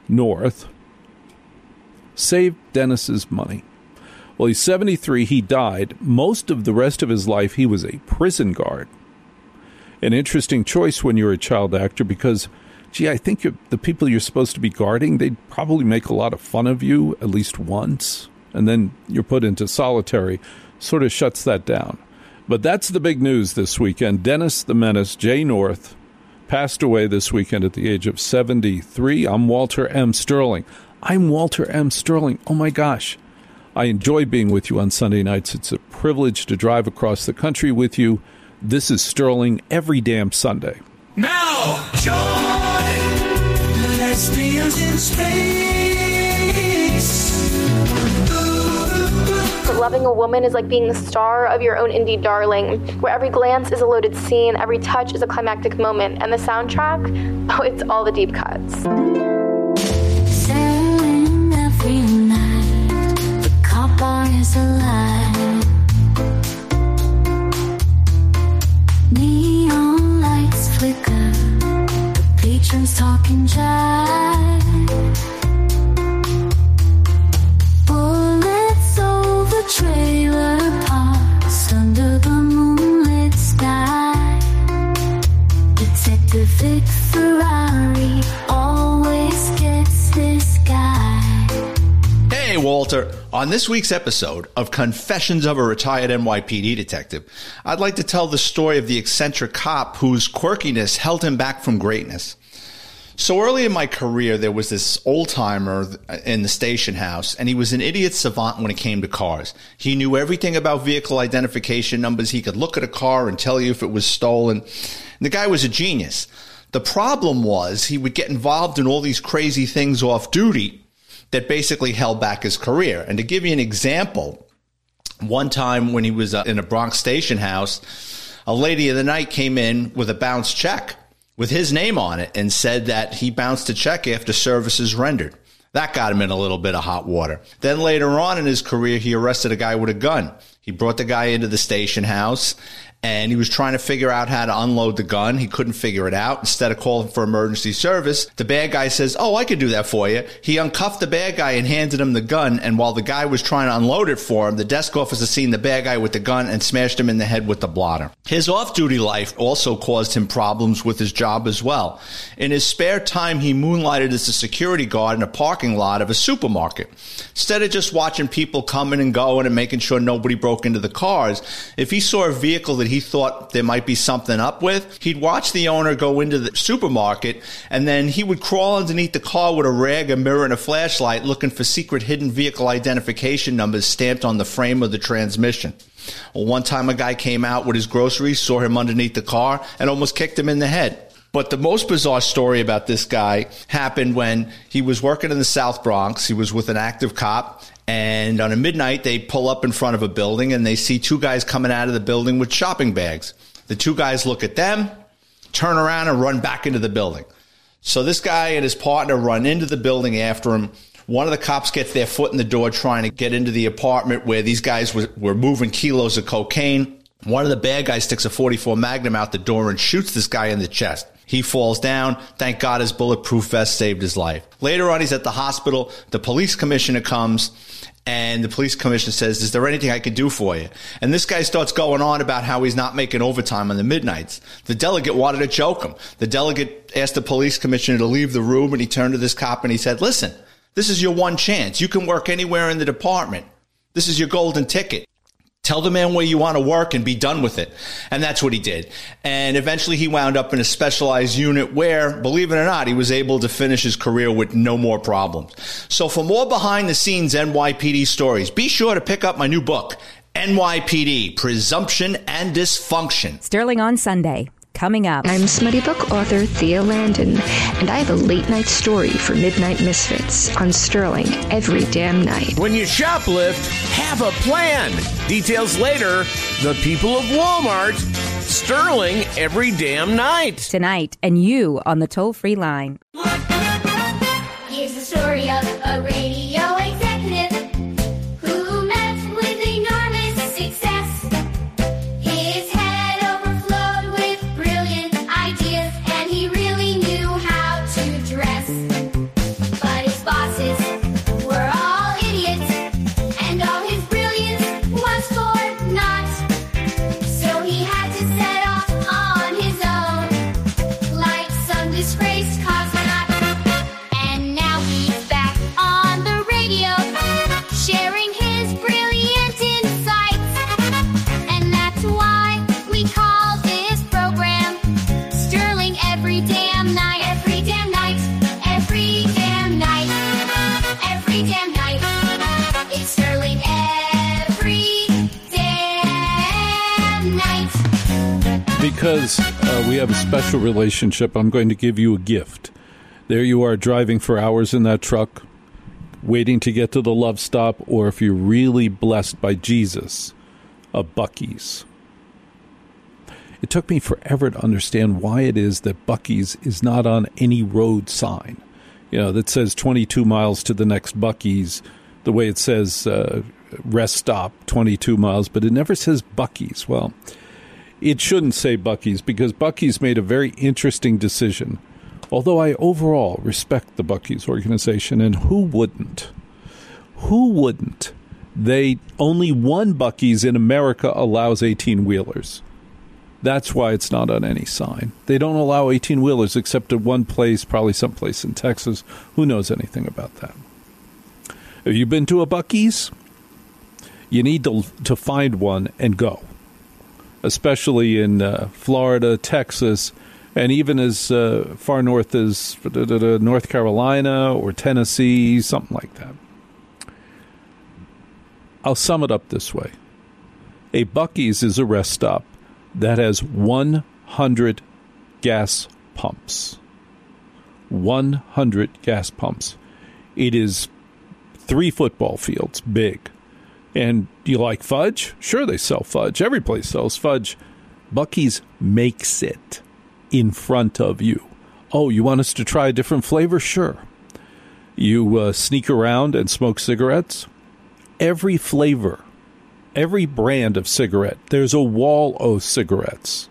North saved Dennis's money. Well, he's seventy-three. He died. Most of the rest of his life, he was a prison guard. An interesting choice when you're a child actor because, gee, I think you're, the people you're supposed to be guarding, they'd probably make a lot of fun of you at least once. And then you're put into solitary. Sort of shuts that down. But that's the big news this weekend. Dennis the Menace, Jay North, passed away this weekend at the age of seventy-three. I'm Walter M. Sterling. I'm Walter M. Sterling. Oh, my gosh. I enjoy being with you on Sunday nights. It's a privilege to drive across the country with you. This is Sterling every damn Sunday. Now, join Lesbians in Space. Loving a woman is like being the star of your own indie darling, where every glance is a loaded scene, every touch is a climactic moment, and the soundtrack, oh, it's all the deep cuts. Sailing every night, the car bar is alive. Neon lights flicker, the patrons talking jive. Bullets over trailer parks under the moonlit sky. Detective Vic Ferrari always gets this guy. Hey, Walter. On this week's episode of Confessions of a Retired N Y P D Detective, I'd like to tell the story of the eccentric cop whose quirkiness held him back from greatness. So early in my career, there was this old-timer in the station house, and he was an idiot savant when it came to cars. He knew everything about vehicle identification numbers. He could look at a car and tell you if it was stolen. And the guy was a genius. The problem was he would get involved in all these crazy things off duty that basically held back his career. And to give you an example, one time when he was uh, in a Bronx station house, a lady of the night came in with a bounced check with his name on it and said that he bounced a check after services rendered. That got him in a little bit of hot water. Then later on in his career, he arrested a guy with a gun. He brought the guy into the station house, and he was trying to figure out how to unload the gun. He couldn't figure it out. Instead of calling for emergency service, the bad guy says, oh, I can do that for you. He uncuffed the bad guy and handed him the gun, and while the guy was trying to unload it for him, the desk officer seen the bad guy with the gun and smashed him in the head with the blotter. His off-duty life also caused him problems with his job as well. In his spare time, he moonlighted as a security guard in a parking lot of a supermarket. Instead of just watching people coming and going and making sure nobody broke into the cars, if he saw a vehicle that he thought there might be something up with, he'd watch the owner go into the supermarket, and then he would crawl underneath the car with a rag, a mirror, and a flashlight looking for secret hidden vehicle identification numbers stamped on the frame of the transmission. Well, one time a guy came out with his groceries, saw him underneath the car, and almost kicked him in the head. But the most bizarre story about this guy happened when he was working in the South Bronx. He was with an active cop, and on a midnight, they pull up in front of a building, and they see two guys coming out of the building with shopping bags. The two guys look at them, turn around, and run back into the building. So this guy and his partner run into the building after him. One of the cops gets their foot in the door trying to get into the apartment where these guys were, were moving kilos of cocaine. One of the bad guys sticks a forty-four Magnum out the door and shoots this guy in the chest. He falls down. Thank God his bulletproof vest saved his life. Later on, he's at the hospital. The police commissioner comes, and the police commissioner says, is there anything I can do for you? And this guy starts going on about how he's not making overtime on the midnights. The delegate wanted to choke him. The delegate asked the police commissioner to leave the room, and he turned to this cop and he said, listen, this is your one chance. You can work anywhere in the department. This is your golden ticket. Tell the man where you want to work and be done with it. And that's what he did. And eventually he wound up in a specialized unit where, believe it or not, he was able to finish his career with no more problems. So for more behind-the-scenes N Y P D stories, be sure to pick up my new book, N Y P D, Presumption and Dysfunction. Sterling on Sunday. Coming up. I'm smutty book author Thea Landon, and I have a late-night story for Midnight Misfits on Sterling every damn night. When you shoplift, have a plan. Details later. The people of Walmart, Sterling every damn night. Tonight, and you on the toll-free line. Here's the story of a radio executive who met with enormous success. His head overflowed with brilliant ideas, and he really knew how to dress. But because uh, we have a special relationship, I'm going to give you a gift. There you are driving for hours in that truck, waiting to get to the Love Stop, or if you're really blessed by Jesus, a Buc-ee's. It took me forever to understand why it is that Buc-ee's is not on any road sign, you know, that says twenty-two miles to the next Buc-ee's, the way it says uh, rest stop, twenty-two miles, but it never says Buc-ee's. Well, it shouldn't say Buc-ee's because Buc-ee's made a very interesting decision. Although I overall respect the Buc-ee's organization, and who wouldn't? Who wouldn't? They only one Buc-ee's in America allows eighteen-wheelers. That's why it's not on any sign. They don't allow eighteen-wheelers except at one place, probably someplace in Texas. Who knows anything about that? Have you been to a Buc-ee's? You need to to find one and go, especially in uh, Florida, Texas, and even as uh, far north as North Carolina or Tennessee, something like that. I'll sum it up this way. A Buc-ee's is a rest stop that has one hundred gas pumps. one hundred gas pumps. It is three football fields big. And do you like fudge? Sure, they sell fudge. Every place sells fudge. Buc-ee's makes it in front of you. Oh, you want us to try a different flavor? Sure. You uh, sneak around and smoke cigarettes? Every flavor, every brand of cigarette. There's a wall of cigarettes.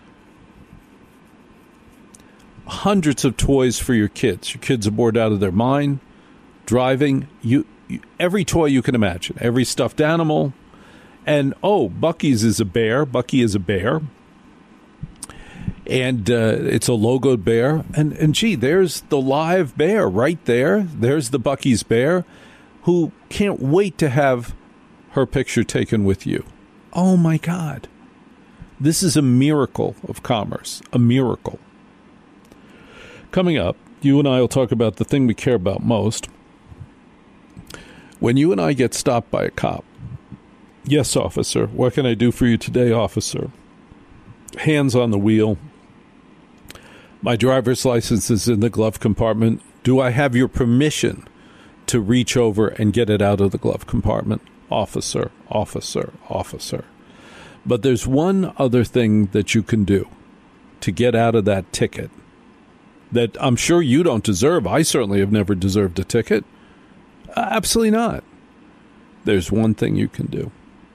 Hundreds of toys for your kids. Your kids are bored out of their mind. Driving, you, you every toy you can imagine. Every stuffed animal. And, oh, Buc-ee's is a bear. Buc-ee is a bear. And uh, it's a logoed bear. And, and, gee, there's the live bear right there. There's the Buc-ee's bear, who can't wait to have her picture taken with you. Oh, my God. This is a miracle of commerce, a miracle. Coming up, you and I will talk about the thing we care about most. When you and I get stopped by a cop, yes, officer, what can I do for you today, officer? Hands on the wheel. My driver's license is in the glove compartment. Do I have your permission to reach over and get it out of the glove compartment? Officer, officer, officer. But there's one other thing that you can do to get out of that ticket that I'm sure you don't deserve. I certainly have never deserved a ticket. Absolutely not. There's one thing you can do.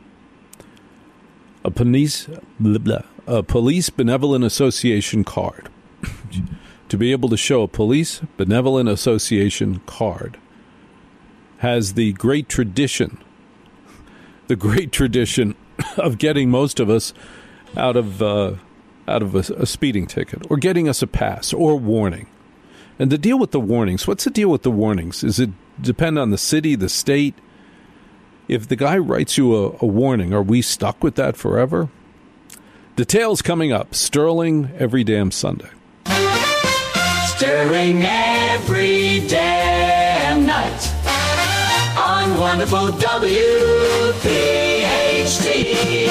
A police, blah, blah, a police benevolent association card. To be able to show a police benevolent association card has the great tradition, the great tradition of getting most of us out of uh, out of a, a speeding ticket, or getting us a pass or warning. And the deal with the warnings, what's the deal with the warnings? Is it depend on the city, the state? If the guy writes you a, a warning, are we stuck with that forever? Details coming up. Sterling every damn Sunday. Sterling every damn night on wonderful W P H T.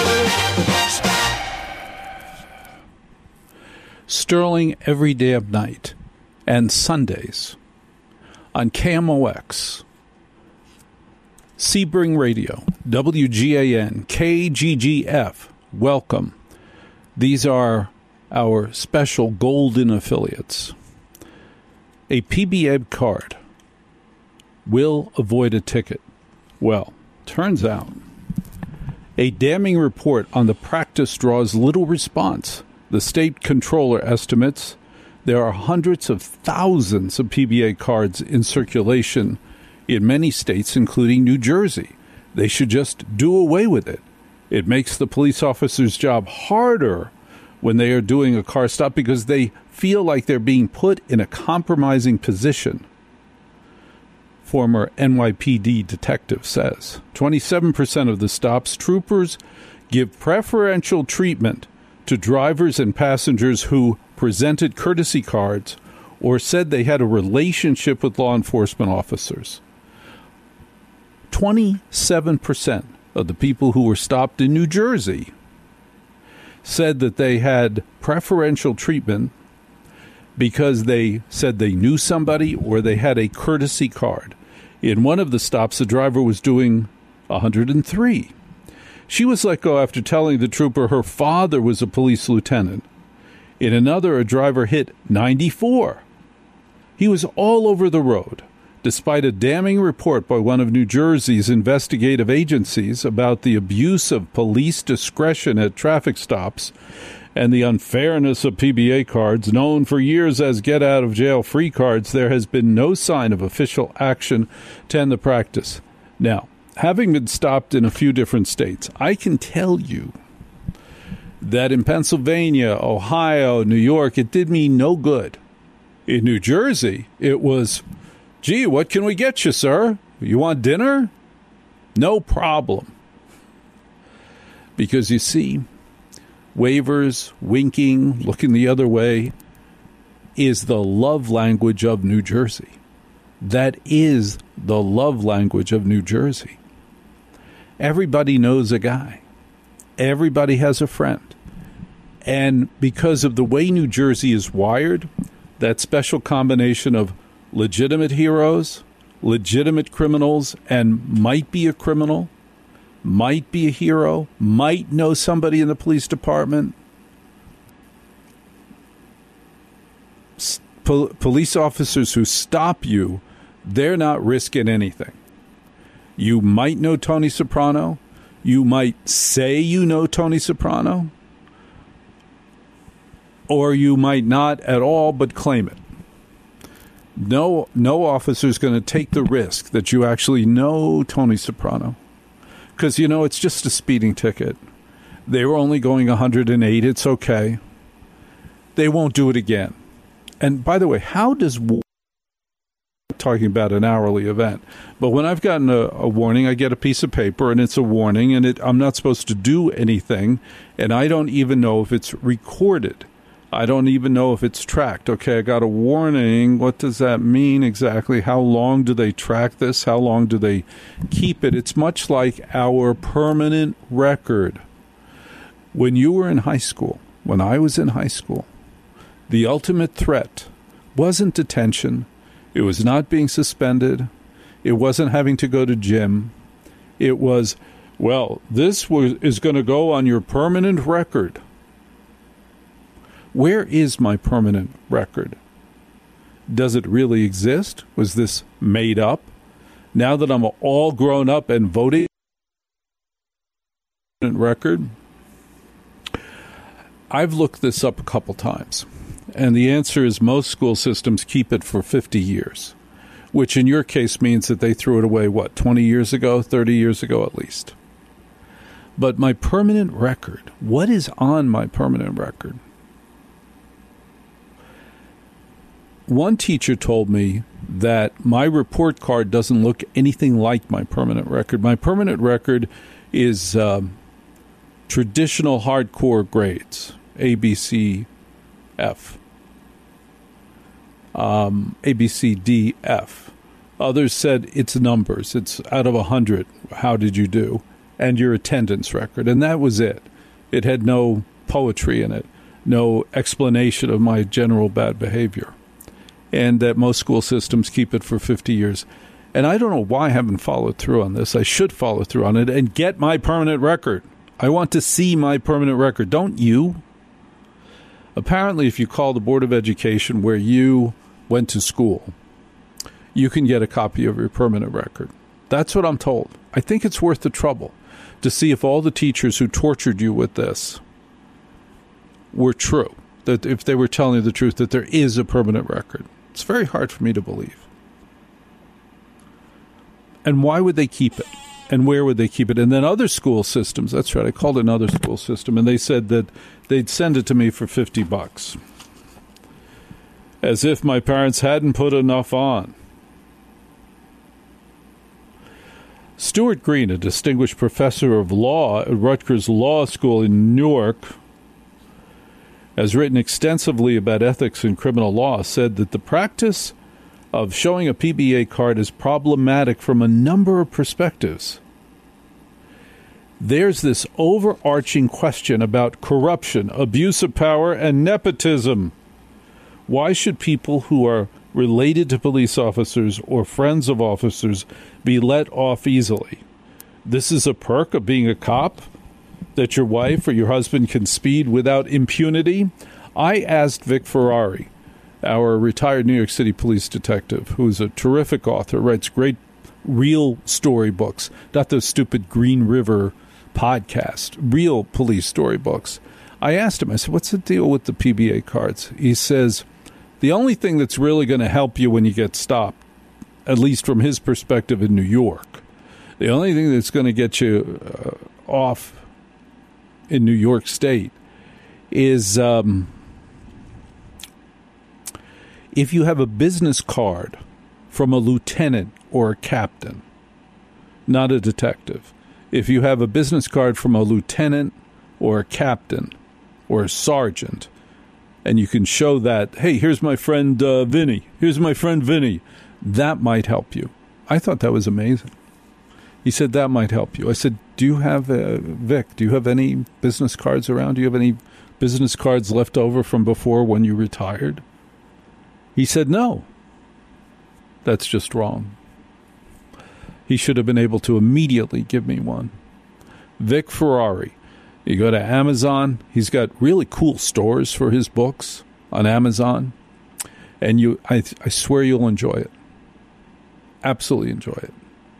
Sterling every damn night and Sundays on K M O X, Sebring Radio, W G A N, K G G F. Welcome. These are our special golden affiliates. A P B E B card will avoid a ticket. Well, turns out a damning report on the practice draws little response. The state controller estimates there are hundreds of thousands of P B E B cards in circulation in many states, including New Jersey. They should just do away with it. It makes the police officer's job harder when they are doing a car stop because they feel like they're being put in a compromising position. Former N Y P D detective says twenty-seven percent of the stops, troopers give preferential treatment to drivers and passengers who presented courtesy cards or said they had a relationship with law enforcement officers. twenty-seven percent of the people who were stopped in New Jersey said that they had preferential treatment because they said they knew somebody or they had a courtesy card. In one of the stops, the driver was doing one hundred three. She was let go after telling the trooper her father was a police lieutenant. In another, a driver hit ninety-four. He was all over the road, despite a damning report by one of New Jersey's investigative agencies about the abuse of police discretion at traffic stops and the unfairness of P B A cards, known for years as get-out-of-jail-free cards. There has been no sign of official action to end the practice. Now, having been stopped in a few different states, I can tell you that in Pennsylvania, Ohio, New York, it did me no good. In New Jersey, it was, gee, what can we get you, sir? You want dinner? No problem. Because you see, waivers, winking, looking the other way is the love language of New Jersey. That is the love language of New Jersey. Everybody knows a guy. Everybody has a friend. And because of the way New Jersey is wired, that special combination of legitimate heroes, legitimate criminals, and might be a criminal, might be a hero, might know somebody in the police department. Pol- police officers who stop you, they're not risking anything. You might know Tony Soprano. You might say you know Tony Soprano. Or you might not at all, but claim it. No, no officer is going to take the risk that you actually know Tony Soprano. Because, you know, it's just a speeding ticket. They were only going one hundred eight. It's okay. They won't do it again. And by the way, how does... talking about an hourly event. But when I've gotten a, a warning, I get a piece of paper, and it's a warning, and it, I'm not supposed to do anything, and I don't even know if it's recorded. I don't even know if it's tracked. Okay, I got a warning. What does that mean exactly? How long do they track this? How long do they keep it? It's much like our permanent record. When you were in high school, when I was in high school, the ultimate threat wasn't detention. It was not being suspended. It wasn't having to go to gym. It was, well, this was, is going to go on your permanent record. Where is my permanent record? Does it really exist? Was this made up? Now that I'm all grown up and voting record, I've looked this up a couple times. And the answer is most school systems keep it for fifty years, which in your case means that they threw it away, what, twenty years ago, thirty years ago at least. But my permanent record, what is on my permanent record? One teacher told me that my report card doesn't look anything like my permanent record. My permanent record is um, traditional hardcore grades, A, B, C, F. Um, A, B, C, D, F. Others said it's numbers. It's out of one hundred. How did you do? And your attendance record. And that was it. It had no poetry in it, no explanation of my general bad behavior. And that most school systems keep it for fifty years. And I don't know why I haven't followed through on this. I should follow through on it and get my permanent record. I want to see my permanent record. Don't you? Apparently, if you call the Board of Education where you went to school, you can get a copy of your permanent record. That's what I'm told. I think it's worth the trouble to see if all the teachers who tortured you with this were true, that if they were telling you the truth, that there is a permanent record. It's very hard for me to believe. And why would they keep it? And where would they keep it? And then other school systems, that's right, I called another school system, and they said that they'd send it to me for fifty bucks. As if my parents hadn't put enough on. Stuart Green, a distinguished professor of law at Rutgers Law School in Newark, has written extensively about ethics in criminal law, said that the practice of showing a P B A card is problematic from a number of perspectives. there's this overarching question about corruption, abuse of power, and nepotism. Why should people who are related to police officers or friends of officers be let off easily? This is a perk of being a cop, that your wife or your husband can speed without impunity? I asked Vic Ferrari, our retired New York City police detective, who's a terrific author, writes great real storybooks, not those stupid Green River podcast, real police storybooks. I asked him, I said, what's the deal with the P B A cards? He says, the only thing that's really going to help you when you get stopped, at least from his perspective in New York, the only thing that's going to get you uh, off in New York State is um, if you have a business card from a lieutenant or a captain, not a detective. If you have a business card from a lieutenant or a captain or a sergeant, and you can show that, hey, here's my friend uh, Vinny, here's my friend Vinny, that might help you. I thought that was amazing. He said, that might help you. I said, do you have, uh, Vic, do you have any business cards around? Do you have any business cards left over from before when you retired? He said, no. That's just wrong. He should have been able to immediately give me one. Vic Ferrari. You go to Amazon. He's got really cool stores for his books on Amazon. And you, I, I swear you'll enjoy it. Absolutely enjoy it.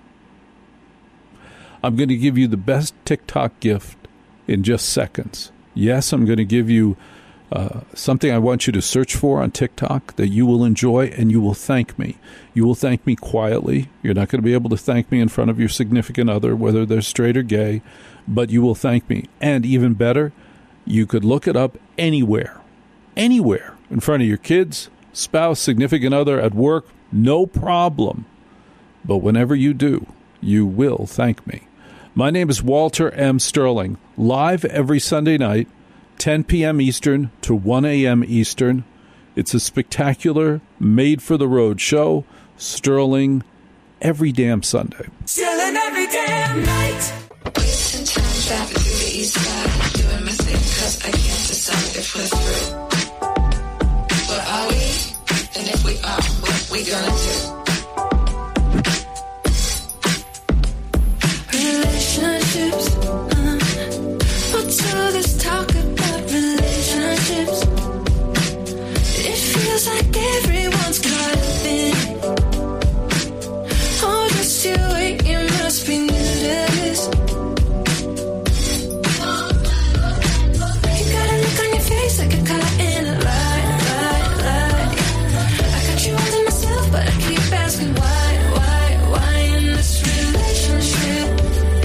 I'm going to give you the best TikTok gift in just seconds. Yes, I'm going to give you uh, something I want you to search for on TikTok that you will enjoy, and you will thank me. You will thank me quietly. You're not going to be able to thank me in front of your significant other, whether they're straight or gay, but you will thank me. And even better, you could look it up anywhere, anywhere, in front of your kids, spouse, significant other, at work, no problem. But whenever you do, you will thank me. My name is Walter M. Sterling, live every Sunday night, ten p.m. Eastern to one a.m. Eastern. It's a spectacular, made-for-the-road show, Sterling, every damn Sunday. Sterling every damn night. Wasting time driving through the east side, doing my thing cause I can't decide if we're through. But are we? And if we are, what we gonna do? Relationships, uh, what's all this talk about relationships? It feels like everyone's caught up in it. Oh, just you wait, you must be new to this. You got a look on your face like you're caught in a lie, lie, lie. I got you all to myself, but I keep asking why, why, why in this relationship?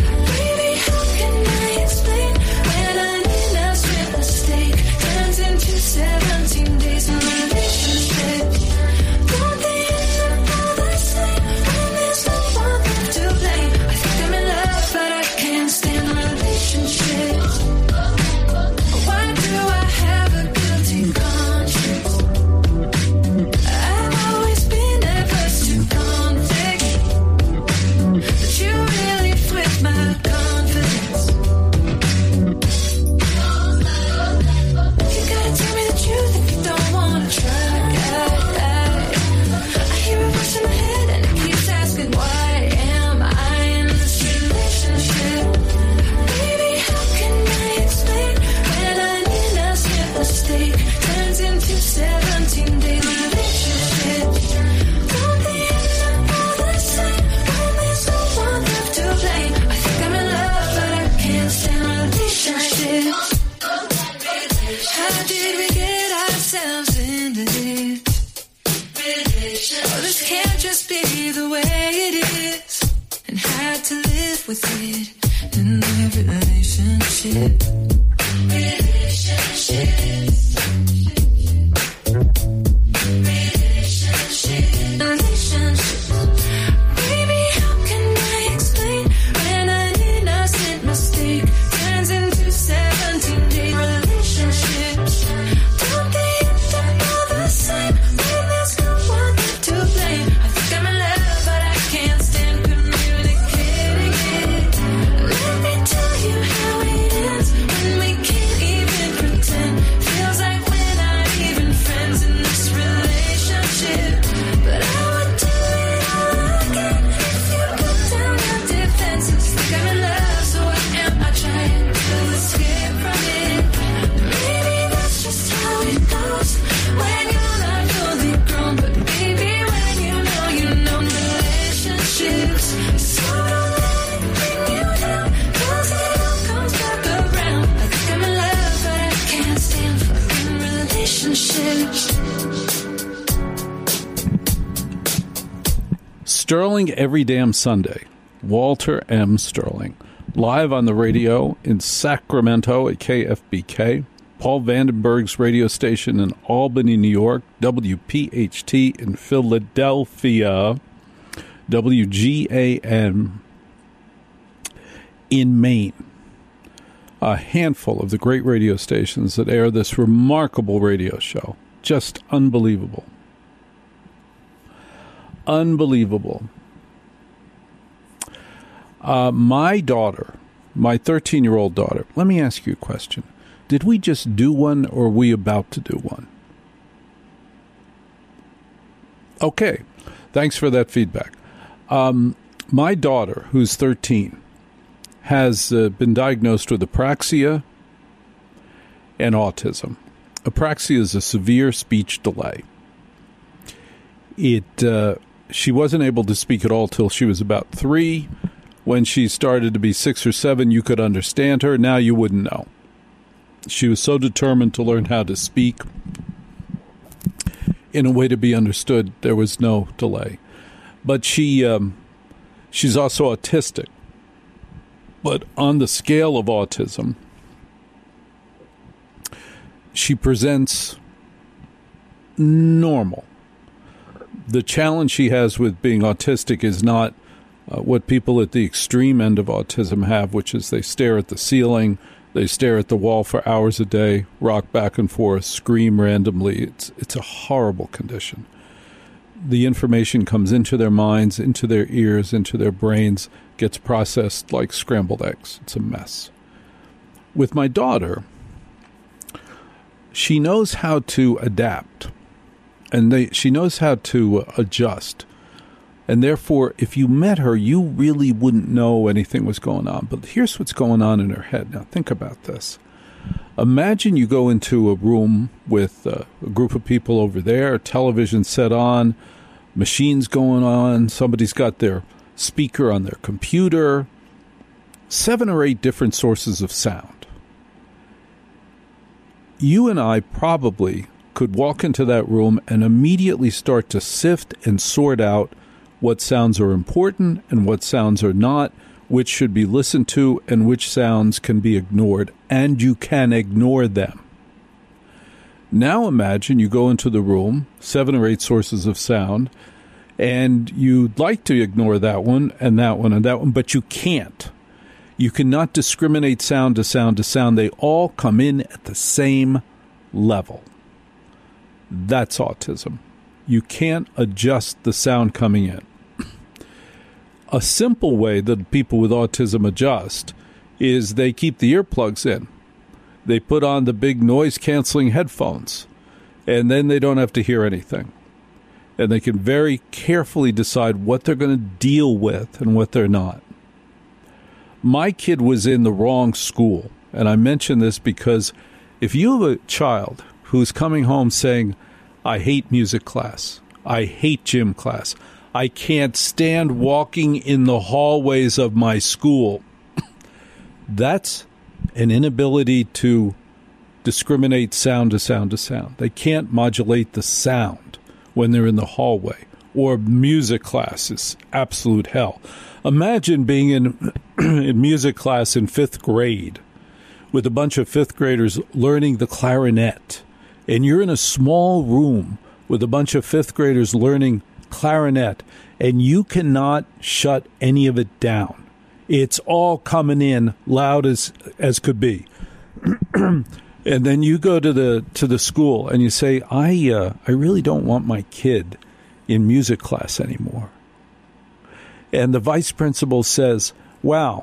seventeen days in a relationship. Don't they end up all the same when there's no one left to blame? I think I'm in love, but I can't stand relationships. Why do I have a guilty conscience? I've always been averse to conflict, but you really flipped my confidence. Tell me the truth if you don't want to try. I, I, I hear a voice in my head and it keeps asking, why am I in this relationship? Baby, how can I explain when an innocent mistake turns into seventeen day relationships? Don't they end up all the same when there's no one left to blame? I think I'm in love, but I can't stand relationships. How did we get ourselves into this? Oh, this can't just be the way it is. And had to live with it in every relationship. Relationships. Relationships. Relationships. Baby, how can I explain when an innocent mistake turns into seventeen day relationships? Don't they end up all the same when there's no one left to blame? I think I'm in love, but I can't stand communicating it. Let me tell you Sterling every damn Sunday. Walter M. Sterling. Live on the radio in Sacramento at K F B K. Paul Vandenberg's radio station in Albany, New York. W P H T in Philadelphia. W G A N in Maine. A handful of the great radio stations that air this remarkable radio show. Just unbelievable. Unbelievable. Uh, my daughter, my thirteen-year-old daughter, let me ask you a question. Did we just do one, or are we about to do one? Okay. Thanks for that feedback. Um, my daughter, who's thirteen, has uh, been diagnosed with apraxia and autism. Apraxia is a severe speech delay. It uh, she wasn't able to speak at all till she was about three. When she started to be six or seven, you could understand her. Now you wouldn't know. She was so determined to learn how to speak in a way to be understood, there was no delay. But she um, she's also autistic. But on the scale of autism, she presents normal. The challenge she has with being autistic is not uh, what people at the extreme end of autism have, which is they stare at the ceiling, they stare at the wall for hours a day, rock back and forth, scream randomly. It's it's a horrible condition. The information comes into their minds, into their ears, into their brains, gets processed like scrambled eggs. It's a mess. With my daughter, she knows how to adapt, and they, she knows how to adjust. And therefore, if you met her, you really wouldn't know anything was going on. But here's what's going on in her head. Now, think about this. Imagine you go into a room with uh, a group of people over there, television set on, machines going on, somebody's got their speaker on their computer, seven or eight different sources of sound. You and I probably could walk into that room and immediately start to sift and sort out what sounds are important and what sounds are not, which should be listened to and which sounds can be ignored, and you can ignore them. Now imagine you go into the room, seven or eight sources of sound, and you'd like to ignore that one and that one and that one, but you can't. You cannot discriminate sound to sound to sound. They all come in at the same level. That's autism. You can't adjust the sound coming in. A simple way that people with autism adjust is they keep the earplugs in. They put on the big noise-canceling headphones, and then they don't have to hear anything. And they can very carefully decide what they're going to deal with and what they're not. My kid was in the wrong school, and I mention this because if you have a child who's coming home saying, I hate music class, I hate gym class, I can't stand walking in the hallways of my school, that's an inability to discriminate sound to sound to sound. They can't modulate the sound when they're in the hallway. Or music class is absolute hell. Imagine being in, in music class in fifth grade with a bunch of fifth graders learning the clarinet. And you're in a small room with a bunch of fifth graders learning clarinet, and you cannot shut any of it down. It's all coming in loud as as could be. And then you go to the to the school and you say, I uh, I really don't want my kid in music class anymore. And the vice principal says, wow,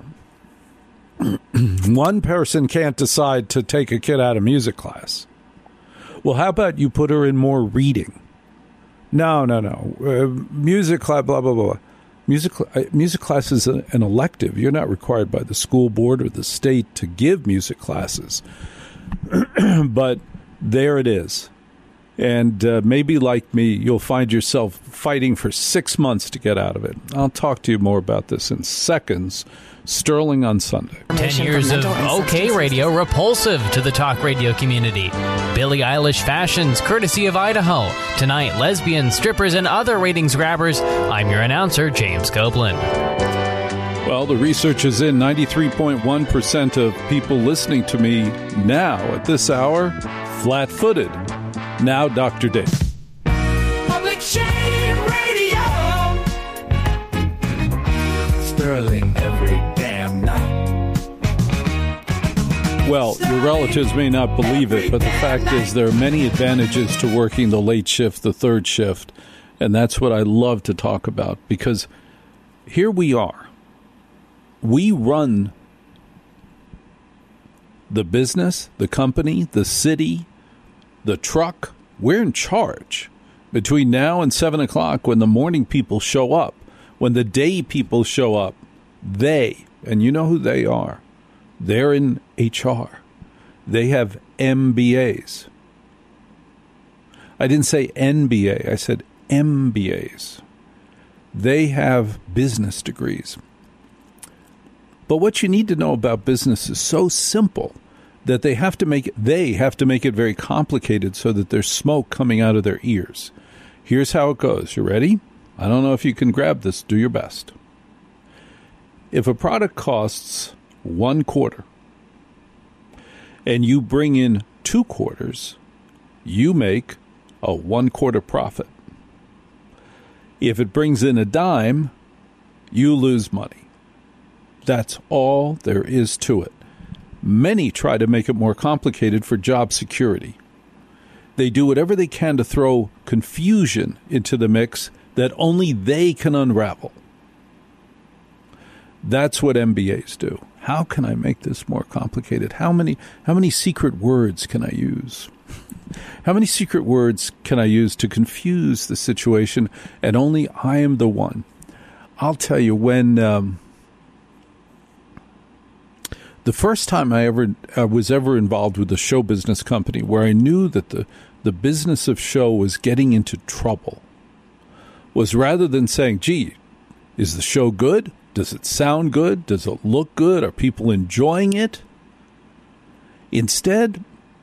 one person can't decide to take a kid out of music class. Well, how about you put her in more reading? No, no, no. Uh, music class, blah, blah, blah. Music, uh, music class is a, an elective. You're not required by the school board or the state to give music classes. But there it is. And uh, maybe like me, you'll find yourself fighting for six months to get out of it. I'll talk to you more about this in seconds. Sterling on Sunday. Ten years of OK Radio repulsive to the talk radio community. Billie Eilish fashions courtesy of Idaho. Tonight, lesbians, strippers, and other ratings grabbers. I'm your announcer, James Copeland. Well, the research is in. ninety-three point one percent of people listening to me now at this hour, flat-footed. Now, Doctor Dave. Public Shame Radio. Sterling every damn night. Well, your relatives may not believe it, but the fact is there are many advantages to working the late shift, the third shift, and that's what I love to talk about, because here we are. We run the business, the company, the city, the truck. We're in charge between now and seven o'clock when the morning people show up, when the day people show up. They, and you know who they are, they're in H R. They have M B As. I didn't say N B A, I said M B As. They have business degrees. But what you need to know about business is so simple that they have to make it, they have to make it very complicated so that there's smoke coming out of their ears. Here's how it goes. You ready? I don't know if you can grab this. Do your best. If a product costs one quarter and you bring in two quarters, you make a one quarter profit. If it brings in a dime, you lose money. That's all there is to it. Many try to make it more complicated for job security. They do whatever they can to throw confusion into the mix that only they can unravel. That's what M B As do. How can I make this more complicated? How many how many secret words can I use? How many secret words can I use to confuse the situation? And only I am the one. I'll tell you, when um, the first time I ever uh, was ever involved with a show business company where I knew that the, the business of show was getting into trouble was, rather than saying, gee, is the show good? Does it sound good? Does it look good? Are people enjoying it? Instead,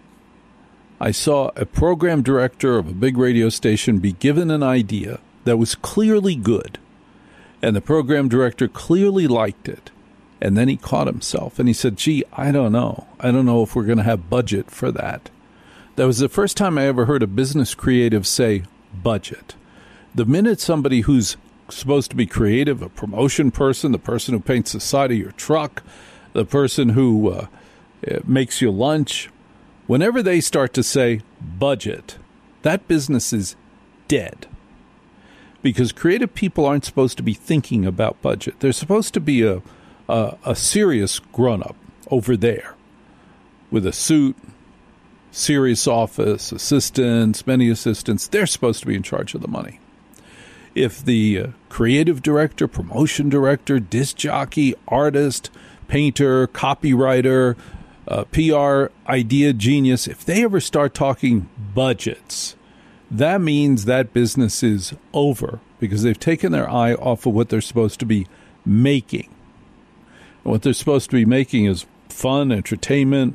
I saw a program director of a big radio station be given an idea that was clearly good, and the program director clearly liked it. And then he caught himself and he said, gee, I don't know. I don't know if we're going to have budget for that. That was the first time I ever heard a business creative say budget. The minute somebody who's supposed to be creative, a promotion person, the person who paints the side of your truck, the person who uh, makes you lunch, whenever they start to say budget, that business is dead. Because creative people aren't supposed to be thinking about budget. They're supposed to be a A, a serious grown-up over there with a suit, serious office, assistants, many assistants. They're supposed to be in charge of the money. If the uh, creative director, promotion director, disc jockey, artist, painter, copywriter, uh, P R idea genius, if they ever start talking budgets, that means that business is over because they've taken their eye off of what they're supposed to be making. What they're supposed to be making is fun, entertainment,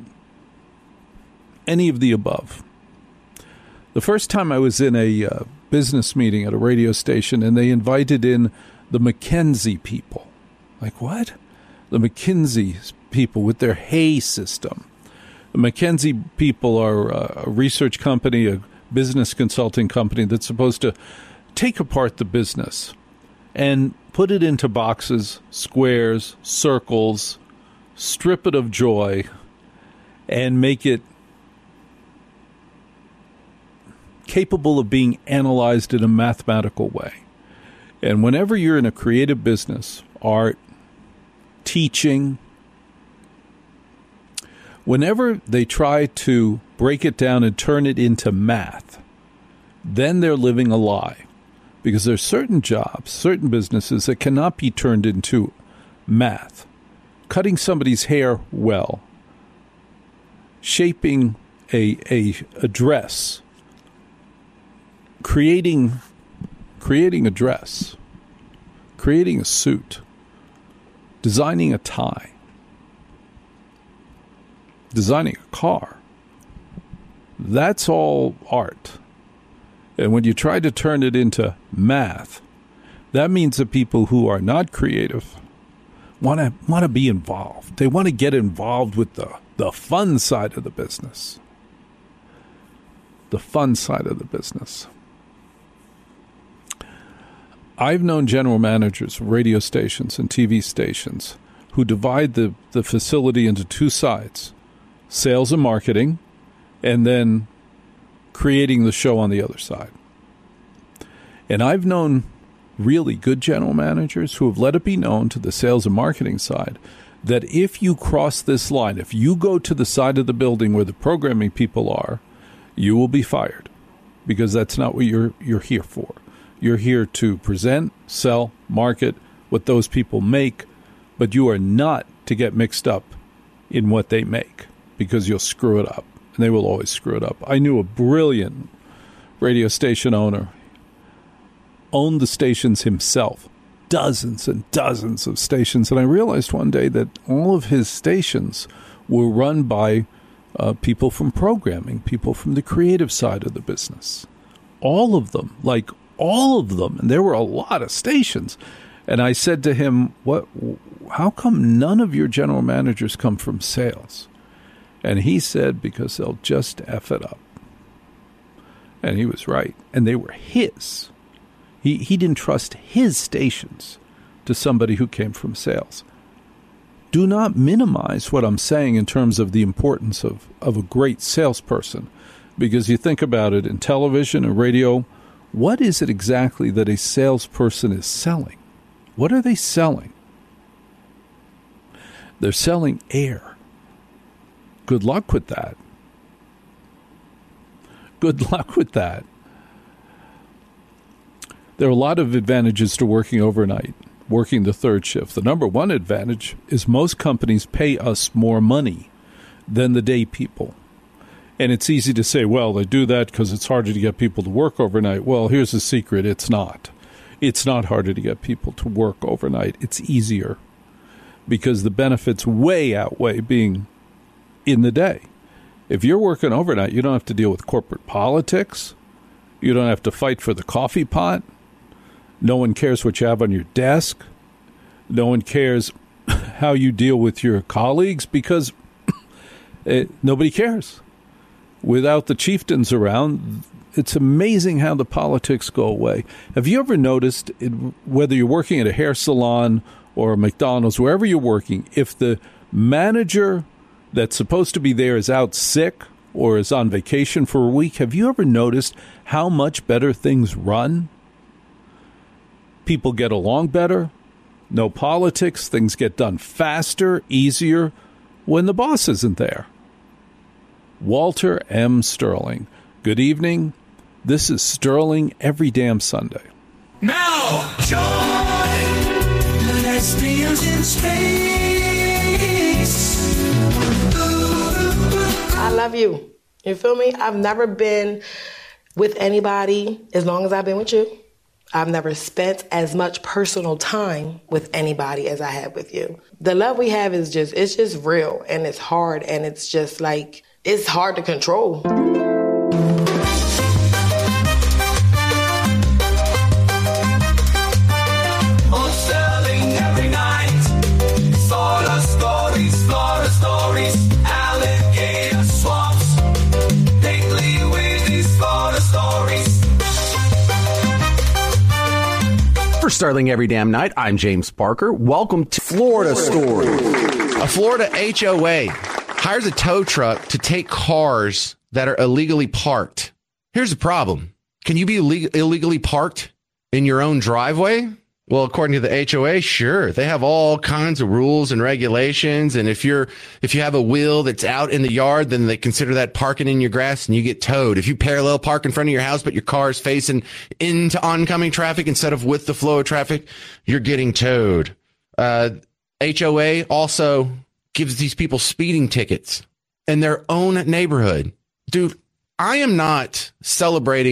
any of the above. The first time I was in a uh, business meeting at a radio station, and they invited in the McKinsey people. Like, what? The McKinsey people with their Hay system. The McKinsey people are uh, a research company, a business consulting company that's supposed to take apart the business and put it into boxes, squares, circles, strip it of joy, and make it capable of being analyzed in a mathematical way. And whenever you're in a creative business, art, teaching, whenever they try to break it down and turn it into math, then they're living a lie. Because there's certain jobs, certain businesses that cannot be turned into math. Cutting somebody's hair well, shaping a, a, a dress creating creating a dress, creating a suit, designing a tie, designing a car. That's all art. And when you try to turn it into math, that means that people who are not creative want to want to be involved. They want to get involved with the, the fun side of the business. The fun side of the business. I've known general managers of radio stations and T V stations who divide the, the facility into two sides, sales and marketing, and then creating the show on the other side. And I've known really good general managers who have let it be known to the sales and marketing side that if you cross this line, if you go to the side of the building where the programming people are, you will be fired, because that's not what you're you're here for. You're here to present, sell, market what those people make, but you are not to get mixed up in what they make, because you'll screw it up, and they will always screw it up. I knew a brilliant radio station owner, owned the stations himself, dozens and dozens of stations, and I realized one day that all of his stations were run by uh, people from programming, people from the creative side of the business. All of them, like all of them, and there were a lot of stations. And I said to him, "What? How come none of your general managers come from sales?" And he said, "Because they'll just F it up." And he was right. And they were his. He he didn't trust his stations to somebody who came from sales. Do not minimize what I'm saying in terms of the importance of, of a great salesperson, because you think about it in television and radio, what is it exactly that a salesperson is selling? What are they selling? They're selling air. Good luck with that. Good luck with that. There are a lot of advantages to working overnight, working the third shift. The number one advantage is most companies pay us more money than the day people. And it's easy to say, well, they do that because it's harder to get people to work overnight. Well, here's the secret. It's not. It's not harder to get people to work overnight. It's easier because the benefits way outweigh being in the day. If you're working overnight, you don't have to deal with corporate politics. You don't have to fight for the coffee pot. No one cares what you have on your desk. No one cares how you deal with your colleagues, because it, nobody cares. Without the chieftains around, it's amazing how the politics go away. Have you ever noticed, it, whether you're working at a hair salon or a McDonald's, wherever you're working, if the manager that's supposed to be there is out sick or is on vacation for a week, have you ever noticed how much better things run? People get along better, no politics, things get done faster, easier when the boss isn't there. Walter M. Sterling. Good evening. This is Sterling Every Damn Sunday. Now, join Lesbians in Space. I love you. You feel me? I've never been with anybody as long as I've been with you. I've never spent as much personal time with anybody as I have with you. The love we have is just, it's just real, and it's hard, and it's just like, it's hard to control. On Sterling every night, Florida stories, Florida stories, alligator swamps, Piggly Wiggly's Florida stories. For Sterling Every Damn Night, I'm James Parker. Welcome to Florida Story. A Florida H O A hires a tow truck to take cars that are illegally parked. Here's the problem. Can you be illeg- illegally parked in your own driveway? Well, according to the H O A, sure. They have all kinds of rules and regulations. And if you're, if you have a wheel that's out in the yard, then they consider that parking in your grass and you get towed. If you parallel park in front of your house, but your car is facing into oncoming traffic instead of with the flow of traffic, you're getting towed. Uh, H O A also gives these people speeding tickets in their own neighborhood. Dude, I am not celebrating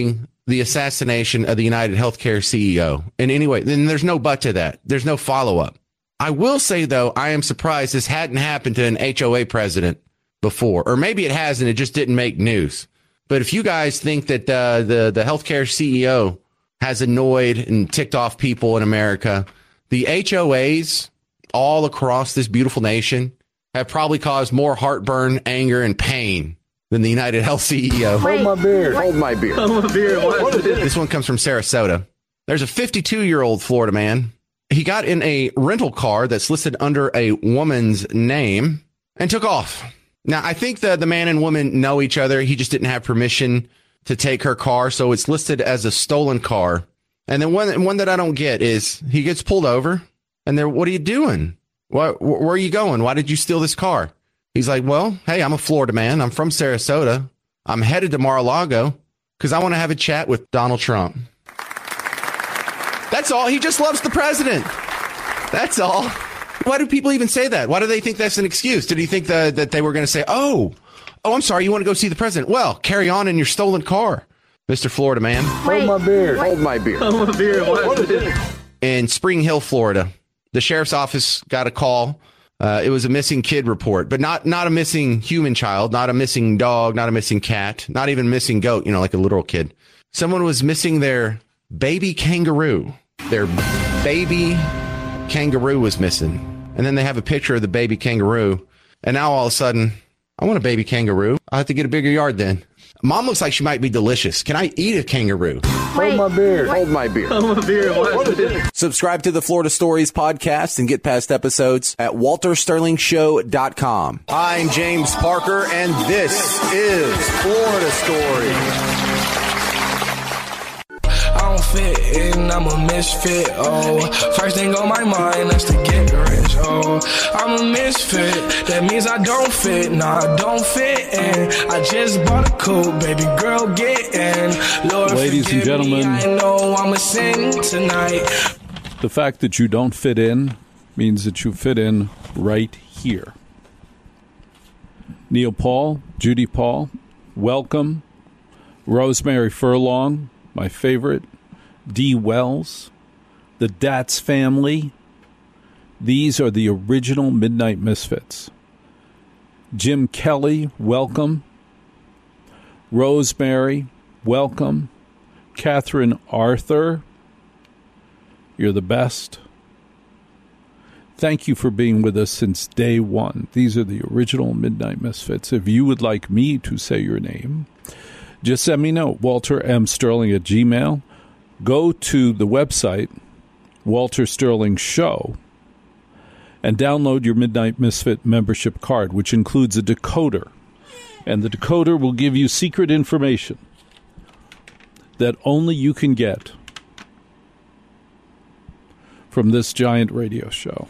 the assassination of the United Healthcare C E O in any way. Then there's no but to that. There's no follow-up. I will say, though, I am surprised this hadn't happened to an H O A president before. Or maybe it has and it just didn't make news. But if you guys think that uh, the, the healthcare C E O has annoyed and ticked off people in America, the H O As all across this beautiful nation have probably caused more heartburn, anger, and pain than the United Health C E O. Hold my beer. Hold my beer. Hold my beer. What is this? This one comes from Sarasota. There's a fifty-two-year-old Florida man. He got in a rental car that's listed under a woman's name and took off. Now, I think the, the man and woman know each other. He just didn't have permission to take her car, so it's listed as a stolen car. And then one, one that I don't get is he gets pulled over, and they're, what are you doing? What, where are you going? Why did you steal this car? He's like, well, hey, I'm a Florida man. I'm from Sarasota. I'm headed to Mar-a-Lago because I want to have a chat with Donald Trump. That's all. He just loves the president. That's all. Why do people even say that? Why do they think that's an excuse? Did he think that, that they were going to say, oh, oh, I'm sorry, you want to go see the president? Well, carry on in your stolen car, Mister Florida man. Hold my beer. Hold my beer. Hold my beer. What is this? In Spring Hill, Florida, the sheriff's office got a call. Uh, it was a missing kid report, but not not a missing human child, not a missing dog, not a missing cat, not even missing goat, you know, like a literal kid. Someone was missing their baby kangaroo. Their baby kangaroo was missing. And then they have a picture of the baby kangaroo. And now all of a sudden, I want a baby kangaroo. I have to get a bigger yard then. Mom looks like she might be delicious. Can I eat a kangaroo? Hold my beer. Hold my beer. Hold my beer. What is this? Subscribe to the Florida Stories podcast and get past episodes at walter sterling show dot com. I'm James Parker, and this is Florida Stories. I don't fit in, I'm a misfit, oh. First thing on my mind is to get rich, oh. I'm a misfit, that means I don't fit, nah, I don't fit in. I just bought a coupe, baby girl, get in. Lord, ladies and gentlemen, me, I know I'ma sing tonight. The fact that you don't fit in means that you fit in right here. Neil Paul, Judy Paul, welcome. Rosemary Furlong, my favorite. Dee Wells, the Datz family. These are the original Midnight Misfits. Jim Kelly, welcome. Rosemary, welcome. Catherine Arthur, you're the best. Thank you for being with us since day one. These are the original Midnight Misfits. If you would like me to say your name, just send me a note, Walter M. Sterling at Gmail. Go to the website, Walter Sterling Show, and download your Midnight Misfit membership card, which includes a decoder. And the decoder will give you secret information that only you can get from this giant radio show.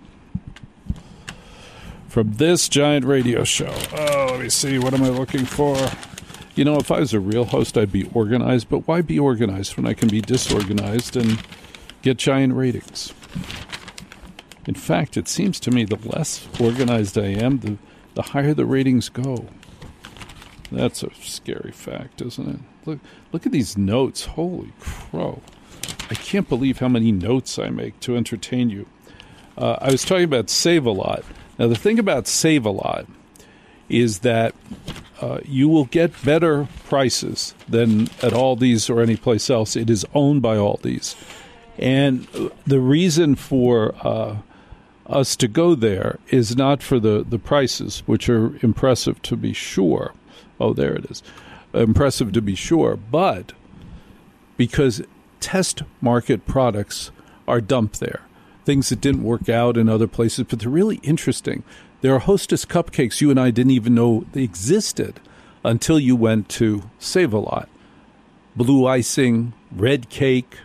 From this giant radio show. Oh, let me see. What am I looking for? You know, if I was a real host, I'd be organized. But why be organized when I can be disorganized and get giant ratings? In fact, it seems to me the less organized I am, the, the higher the ratings go. That's a scary fact, isn't it? Look, look at these notes. Holy crow. I can't believe how many notes I make to entertain you. Uh, I was talking about Save-A-Lot. Now, the thing about Save-A-Lot is that uh, you will get better prices than at Aldi's or any place else. It is owned by Aldi's. And the reason for uh, us to go there is not for the, the prices, which are impressive to be sure. Oh, there it is. Impressive to be sure. But because test market products are dumped there. Things that didn't work out in other places, but they're really interesting. There are Hostess cupcakes you and I didn't even know they existed until you went to Save-A-Lot. Blue icing, red cake,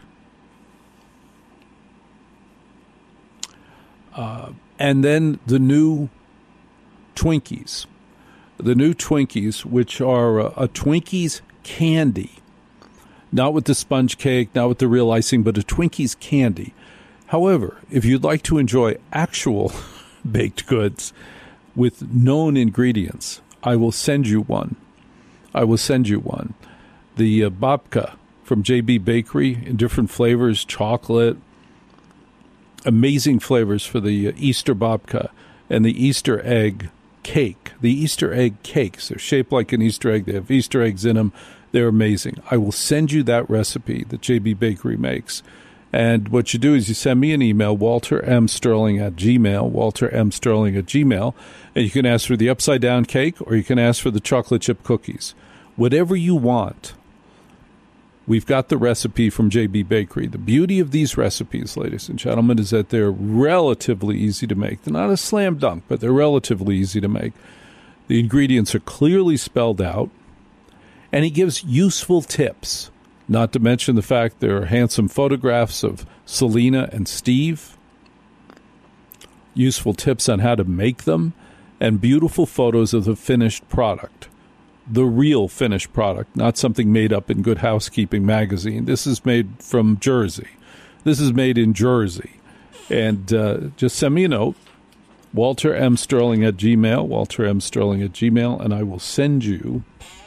uh, and then the new Twinkies. The new Twinkies, which are a, a Twinkies candy. Not with the sponge cake, not with the real icing, but a Twinkies candy. However, if you'd like to enjoy actual baked goods with known ingredients, I will send you one. I will send you one. The uh, babka from J B Bakery in different flavors, chocolate, amazing flavors for the uh, Easter babka and the Easter egg cake. The Easter egg cakes, they're shaped like an Easter egg. They have Easter eggs in them. They're amazing. I will send you that recipe that J B Bakery makes. And what you do is you send me an email, Walter M. Sterling at Gmail, Walter M. Sterling at Gmail, and you can ask for the upside-down cake or you can ask for the chocolate chip cookies. Whatever you want, we've got the recipe from J B Bakery. The beauty of these recipes, ladies and gentlemen, is that they're relatively easy to make. They're not a slam dunk, but they're relatively easy to make. The ingredients are clearly spelled out, and he gives useful tips. Not to mention the fact there are handsome photographs of Selena and Steve, useful tips on how to make them, and beautiful photos of the finished product. The real finished product, not something made up in Good Housekeeping magazine. This is made from Jersey. This is made in Jersey. And uh, just send me a note, Walter M. Sterling at Gmail, Walter M. Sterling at Gmail, and I will send you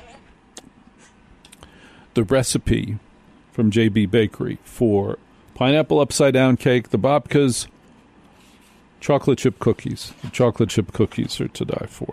the recipe from J B Bakery for pineapple upside-down cake, the babkas, chocolate chip cookies. The chocolate chip cookies are to die for.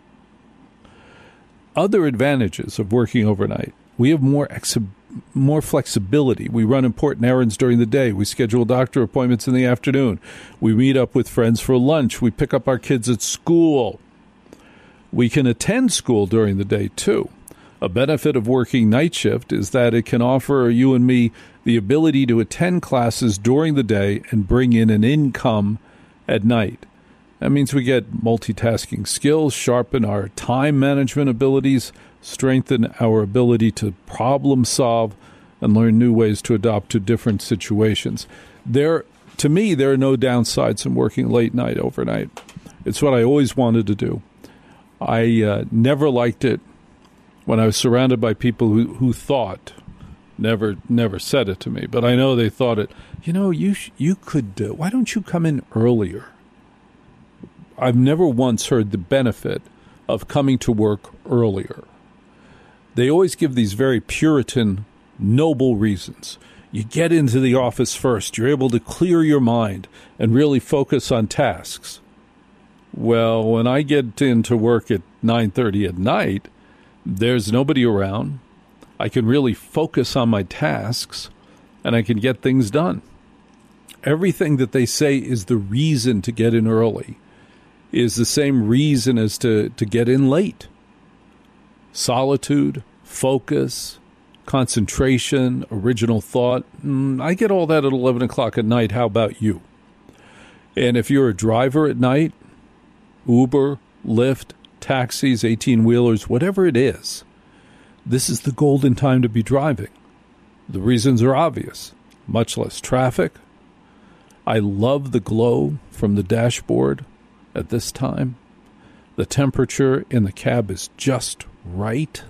Other advantages of working overnight. We have more ex- more flexibility. We run important errands during the day. We schedule doctor appointments in the afternoon. We meet up with friends for lunch. We pick up our kids at school. We can attend school during the day, too. A benefit of working night shift is that it can offer you and me the ability to attend classes during the day and bring in an income at night. That means we get multitasking skills, sharpen our time management abilities, strengthen our ability to problem solve, and learn new ways to adapt to different situations. There, to me, there are no downsides in working late night overnight. It's what I always wanted to do. I uh, never liked it when I was surrounded by people who, who thought, never never said it to me, but I know they thought it, you know, you sh- you could, uh, why don't you come in earlier? I've never once heard the benefit of coming to work earlier. They always give these very Puritan, noble reasons. You get into the office first. You're able to clear your mind and really focus on tasks. Well, when I get into work at nine thirty at night, there's nobody around. I can really focus on my tasks, and I can get things done. Everything that they say is the reason to get in early is the same reason as to, to get in late. Solitude, focus, concentration, original thought. Mm, I get all that at eleven o'clock at night. How about you? And if you're a driver at night, Uber, Lyft, taxis, eighteen-wheelers, whatever it is, this is the golden time to be driving. The reasons are obvious. Much less traffic. I love the glow from the dashboard at this time. The temperature in the cab is just right.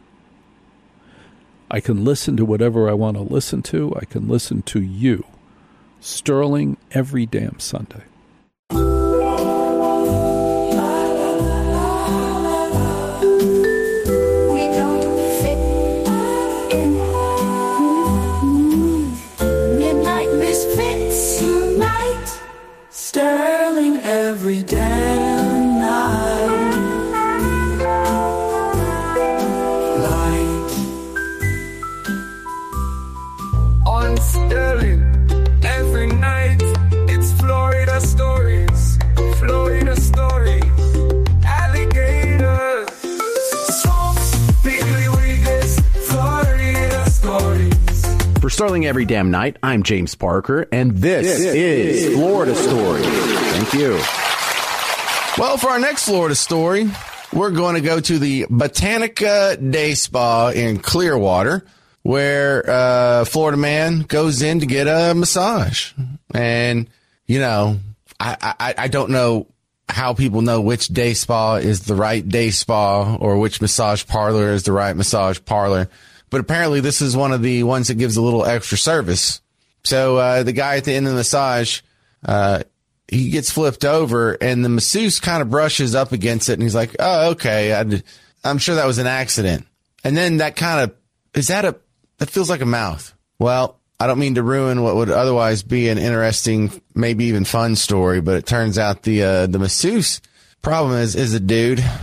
I can listen to whatever I want to listen to. I can listen to you. Sterling every damn Sunday. Sterling every damn night. Light on Sterling every night. It's Florida stories, Florida stories. Alligators, swamps, Piggly Wiggles, Florida stories. For Sterling Every Damn Night, I'm James Parker, and this, this is, is Florida Story. Thank you. Well, for our next Florida story, we're going to go to the Botanica Day Spa in Clearwater, where a Florida man goes in to get a massage. And, you know, I, I, I don't know how people know which day spa is the right day spa or which massage parlor is the right massage parlor. But apparently this is one of the ones that gives a little extra service. So uh, the guy at the end of the massage, uh, he gets flipped over and the masseuse kind of brushes up against it. And he's like, oh, okay, I'd, I'm sure that was an accident. And then that kind of, is that a, that feels like a mouth. Well, I don't mean to ruin what would otherwise be an interesting, maybe even fun story, but it turns out the uh, the masseuse problem is is a dude. Yeah,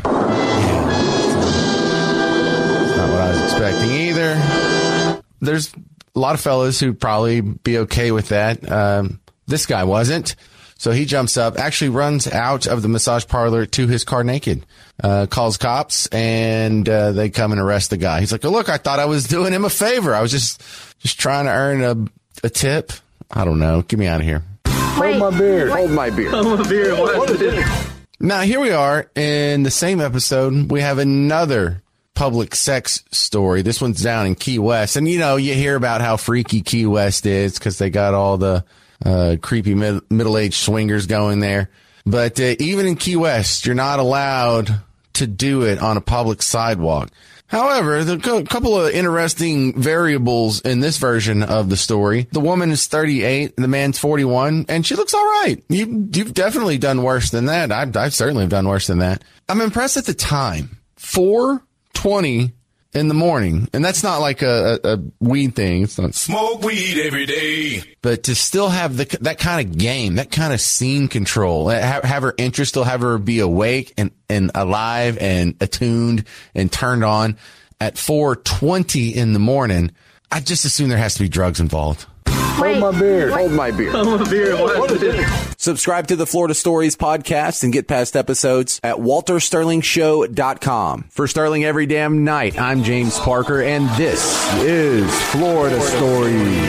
it's not what I was expecting either. There's a lot of fellas who'd probably be okay with that. Um, this guy wasn't. So he jumps up, actually runs out of the massage parlor to his car naked, uh, calls cops, and uh, they come and arrest the guy. He's like, oh, look, I thought I was doing him a favor. I was just just trying to earn a, a tip. I don't know. Get me out of here. Hold my beer. Hold my beer. Hold my beer. What is it? Now, here we are in the same episode. We have another public sex story. This one's down in Key West. And, you know, you hear about how freaky Key West is because they got all the Uh, creepy mid- middle-aged swingers going there. But uh, even in Key West, you're not allowed to do it on a public sidewalk. However, there are a couple of interesting variables in this version of the story. The woman is thirty-eight, the man's forty-one, and she looks all right. You, you've definitely done worse than that. I, I certainly have done worse than that. I'm impressed at the time. four twenty in the morning. And that's not like a, a, a weed thing. It's not Smoke weed every day. But to still have the, that kind of game, that kind of scene control, have, have her interest, still have her be awake and, and alive and attuned and turned on at four twenty in the morning, I just assume there has to be drugs involved. Hold my beer. Hold my beer. Hold my beer. What is it? Subscribe to the Florida Stories podcast and get past episodes at walter sterling show dot com. For Sterling Every Damn Night, I'm James Parker, and this is Florida Stories.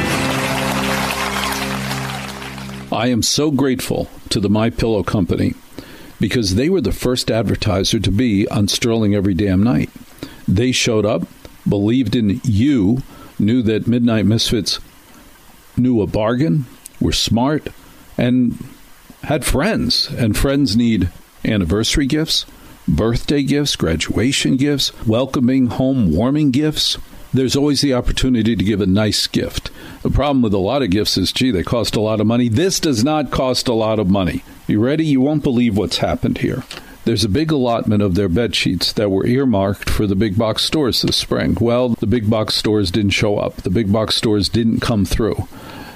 I am so grateful to the MyPillow Company because they were the first advertiser to be on Sterling Every Damn Night. They showed up, believed in you, knew that Midnight Misfits knew a bargain, were smart, and had friends. And friends need anniversary gifts, birthday gifts, graduation gifts, welcoming, home warming gifts. There's always the opportunity to give a nice gift. The problem with a lot of gifts is, gee, they cost a lot of money. This does not cost a lot of money. You ready? You won't believe what's happened here. There's a big allotment of their bed sheets that were earmarked for the big box stores this spring. Well, the big box stores didn't show up. The big box stores didn't come through.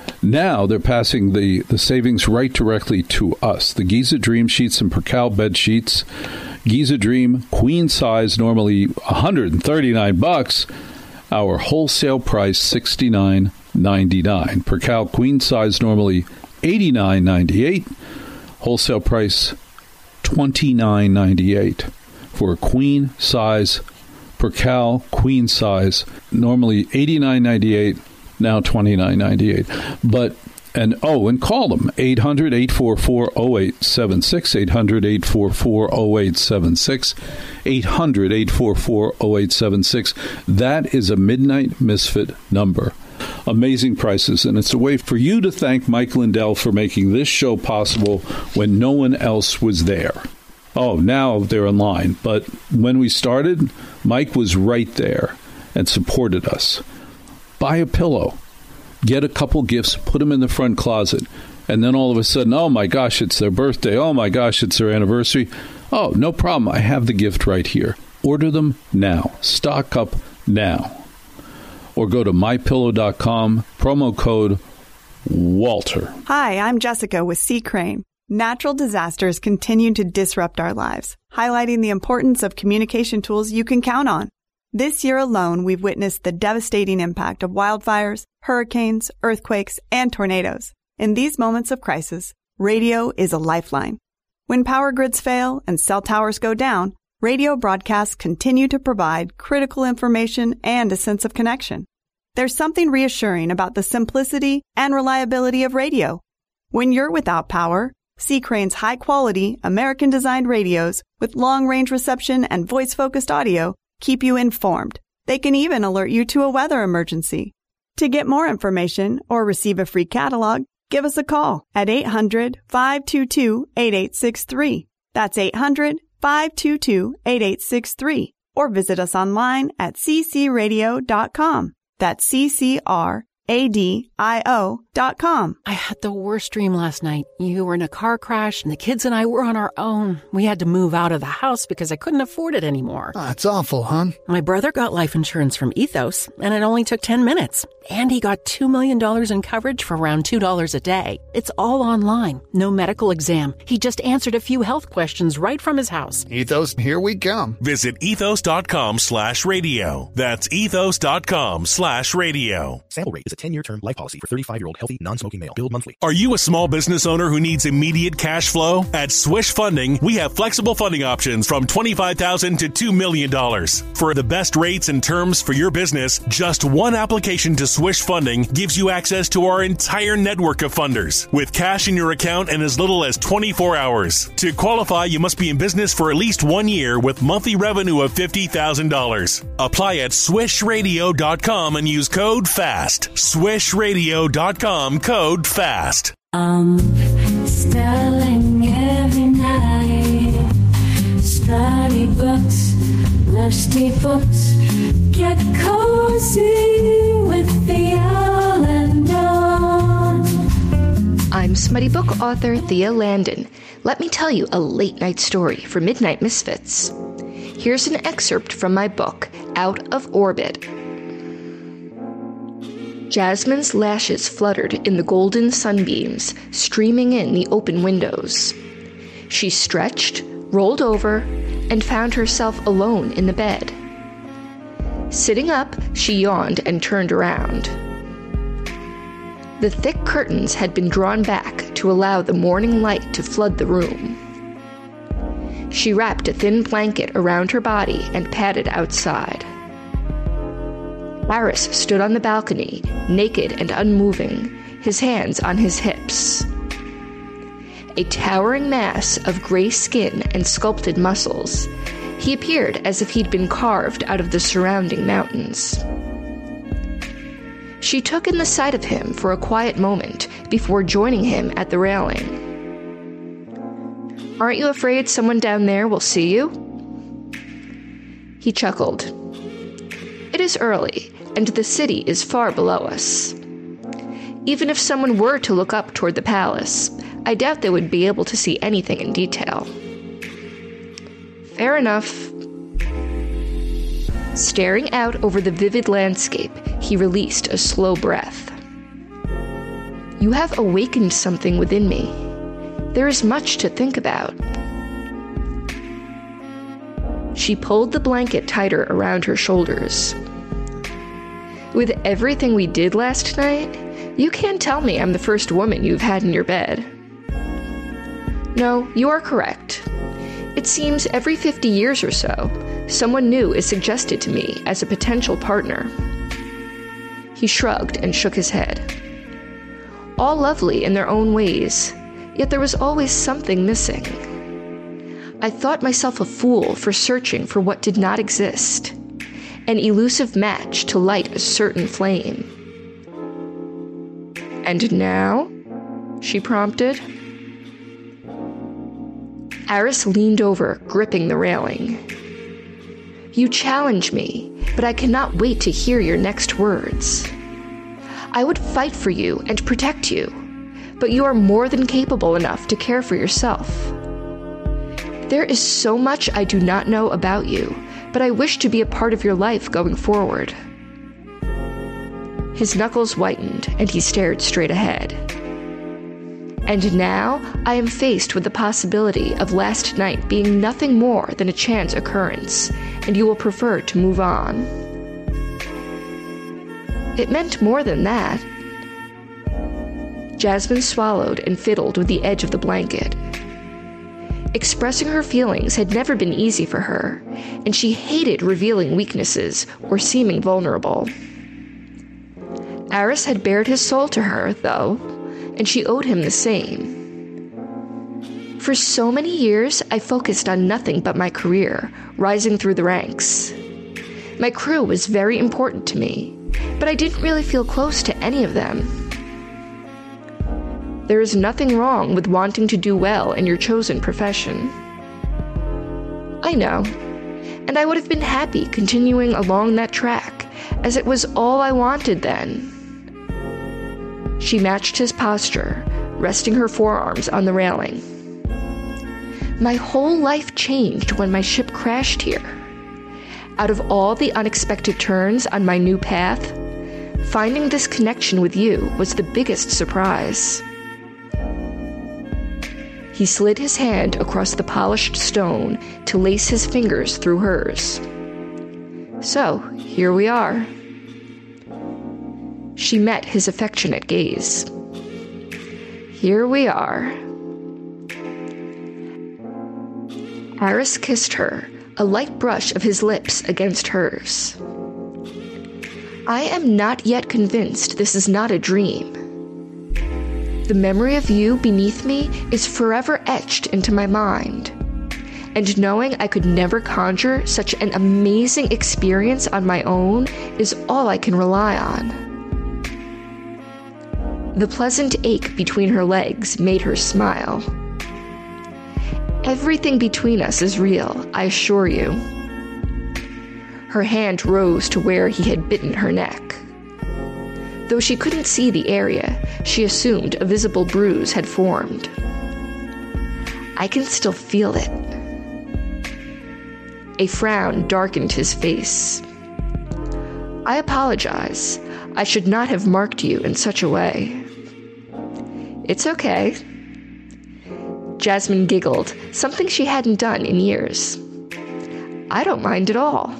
Now they're passing the, the savings right directly to us. The Giza Dream sheets and Percal bed sheets. Giza Dream queen size, normally one hundred thirty-nine bucks. Our wholesale price sixty-nine ninety-nine. Percal queen size, normally eighty-nine ninety-eight. Wholesale price twenty-nine ninety-eight for a queen size Percal queen size, normally eighty-nine ninety-eight, now twenty-nine ninety-eight. But and oh, and call them eight hundred, eight four four, oh eight seven six, eight hundred, eight four four, oh eight seven six, eight hundred, eight four four, oh eight seven six. That is a Midnight Misfit number. Amazing prices, and it's a way for you to thank Mike Lindell for making this show possible when no one else was there. Oh, now they're in line, but when we started, Mike was right there and supported us. Buy a pillow, get a couple gifts, put them in the front closet, and then all of a sudden, oh my gosh, it's their birthday, oh my gosh, it's their anniversary. Oh, no problem, I have the gift right here. Order them now. Stock up now. Or go to my pillow dot com, promo code Walter. Hi, I'm Jessica with Sea Crane. Natural disasters continue to disrupt our lives, highlighting the importance of communication tools you can count on. This year alone, we've witnessed the devastating impact of wildfires, hurricanes, earthquakes, and tornadoes. In these moments of crisis, radio is a lifeline. When power grids fail and cell towers go down, radio broadcasts continue to provide critical information and a sense of connection. There's something reassuring about the simplicity and reliability of radio. When you're without power, Sea Crane's high-quality, American-designed radios with long-range reception and voice-focused audio keep you informed. They can even alert you to a weather emergency. To get more information or receive a free catalog, give us a call at eight hundred, five two two, eight eight six three. That's eight hundred, five two two, eight eight six three. Or visit us online at c c radio dot com. That's C C R A D I O dot com. I had the worst dream last night. You were in a car crash and the kids and I were on our own. We had to move out of the house because I couldn't afford it anymore. That's awful, hon. My brother got life insurance from Ethos and it only took ten minutes. And he got two million dollars in coverage for around two dollars a day. It's all online. No medical exam. He just answered a few health questions right from his house. Ethos, here we come. Visit ethos.com slash radio. That's ethos.com slash radio. Sample rate is a ten-year term life policy for thirty-five-year-old healthy, non-smoking male. Billed monthly. Are you a small business owner who needs immediate cash flow? At Swish Funding, we have flexible funding options from twenty-five thousand dollars to two million dollars. For the best rates and terms for your business, just one application to Swish Funding gives you access to our entire network of funders with cash in your account in as little as twenty-four hours. To qualify, you must be in business for at least one year with monthly revenue of fifty thousand dollars. Apply at swish radio dot com and use code FAST. swish radio dot com, code FAST. I'm styling every night. Study books, lusty books. Get cozy with the All and Dawn. I'm smutty book author Thea Landon. Let me tell you a late night story for Midnight Misfits. Here's an excerpt from my book, Out of Orbit. Jasmine's lashes fluttered in the golden sunbeams streaming in the open windows. She stretched, rolled over, and found herself alone in the bed. Sitting up, she yawned and turned around. The thick curtains had been drawn back to allow the morning light to flood the room. She wrapped a thin blanket around her body and padded outside. Laris stood on the balcony, naked and unmoving, his hands on his hips. A towering mass of gray skin and sculpted muscles, he appeared as if he'd been carved out of the surrounding mountains. She took in the sight of him for a quiet moment before joining him at the railing. "Aren't you afraid someone down there will see you?" He chuckled. "It is early, and the city is far below us. Even if someone were to look up toward the palace, I doubt they would be able to see anything in detail." "Fair enough." Staring out over the vivid landscape, he released a slow breath. "You have awakened something within me. There is much to think about." She pulled the blanket tighter around her shoulders. "With everything we did last night, you can't tell me I'm the first woman you've had in your bed." "No, you are correct. It seems every fifty years or so, someone new is suggested to me as a potential partner." He shrugged and shook his head. "All lovely in their own ways, yet there was always something missing. I thought myself a fool for searching for what did not exist, an elusive match to light a certain flame." "And now?" she prompted. Aris leaned over, gripping the railing. "You challenge me, but I cannot wait to hear your next words. I would fight for you and protect you, but you are more than capable enough to care for yourself. There is so much I do not know about you, but I wish to be a part of your life going forward." His knuckles whitened, and he stared straight ahead. "And now I am faced with the possibility of last night being nothing more than a chance occurrence, and you will prefer to move on." "It meant more than that." Jasmine swallowed and fiddled with the edge of the blanket. Expressing her feelings had never been easy for her, and she hated revealing weaknesses or seeming vulnerable. Aris had bared his soul to her, though, and she owed him the same. "For so many years, I focused on nothing but my career, rising through the ranks. My crew was very important to me, but I didn't really feel close to any of them. There is nothing wrong with wanting to do well in your chosen profession." "I know, and I would have been happy continuing along that track, as it was all I wanted then. She matched his posture, resting her forearms on the railing. My whole life changed when my ship crashed here. Out of all the unexpected turns on my new path, finding this connection with you was the biggest surprise. He slid his hand across the polished stone to lace his fingers through hers. So, here we are. She met his affectionate gaze. Here we are. Aris kissed her, a light brush of his lips against hers. I am not yet convinced this is not a dream. The memory of you beneath me is forever etched into my mind, and knowing I could never conjure such an amazing experience on my own is all I can rely on. The pleasant ache between her legs made her smile. Everything between us is real, I assure you. Her hand rose to where he had bitten her neck. Though she couldn't see the area, she assumed a visible bruise had formed. I can still feel it. A frown darkened his face. I apologize. I should not have marked you in such a way. It's okay. Jasmine giggled, something she hadn't done in years. I don't mind at all.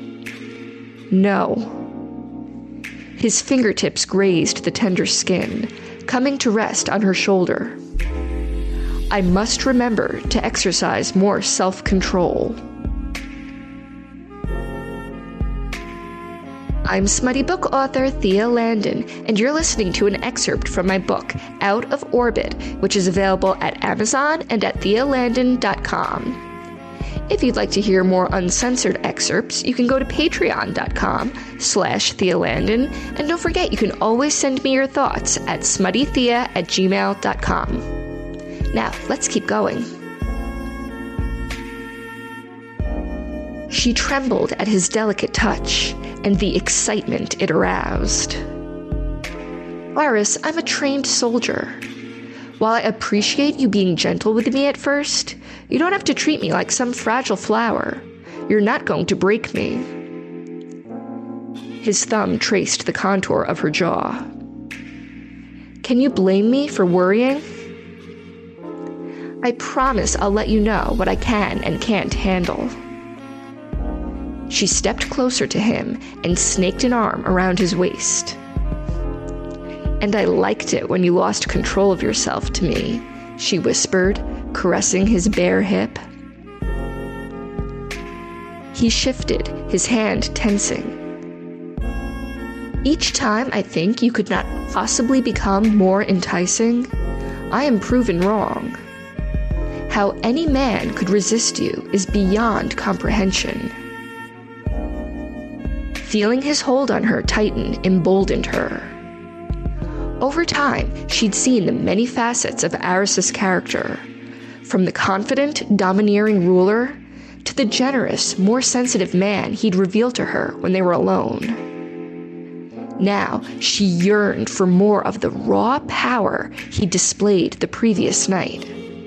No. His fingertips grazed the tender skin, coming to rest on her shoulder. I must remember to exercise more self-control. I'm smutty book author Thea Landon, and you're listening to an excerpt from my book, Out of Orbit, which is available at Amazon and at thea landon dot com. If you'd like to hear more uncensored excerpts, you can go to patreon.com slash Thea Landon, and don't forget you can always send me your thoughts at smuttythea at gmail dot com. Now, let's keep going. She trembled at his delicate touch and the excitement it aroused. Laris, I'm a trained soldier. While I appreciate you being gentle with me at first, you don't have to treat me like some fragile flower. You're not going to break me. His thumb traced the contour of her jaw. Can you blame me for worrying? I promise I'll let you know what I can and can't handle. She stepped closer to him and snaked an arm around his waist. And I liked it when you lost control of yourself to me, she whispered, caressing his bare hip. He shifted, his hand tensing. Each time I think you could not possibly become more enticing, I am proven wrong. How any man could resist you is beyond comprehension. Feeling his hold on her tighten emboldened her. Over time, she'd seen the many facets of Aris's character, from the confident, domineering ruler to the generous, more sensitive man he'd revealed to her when they were alone. Now, she yearned for more of the raw power he displayed the previous night.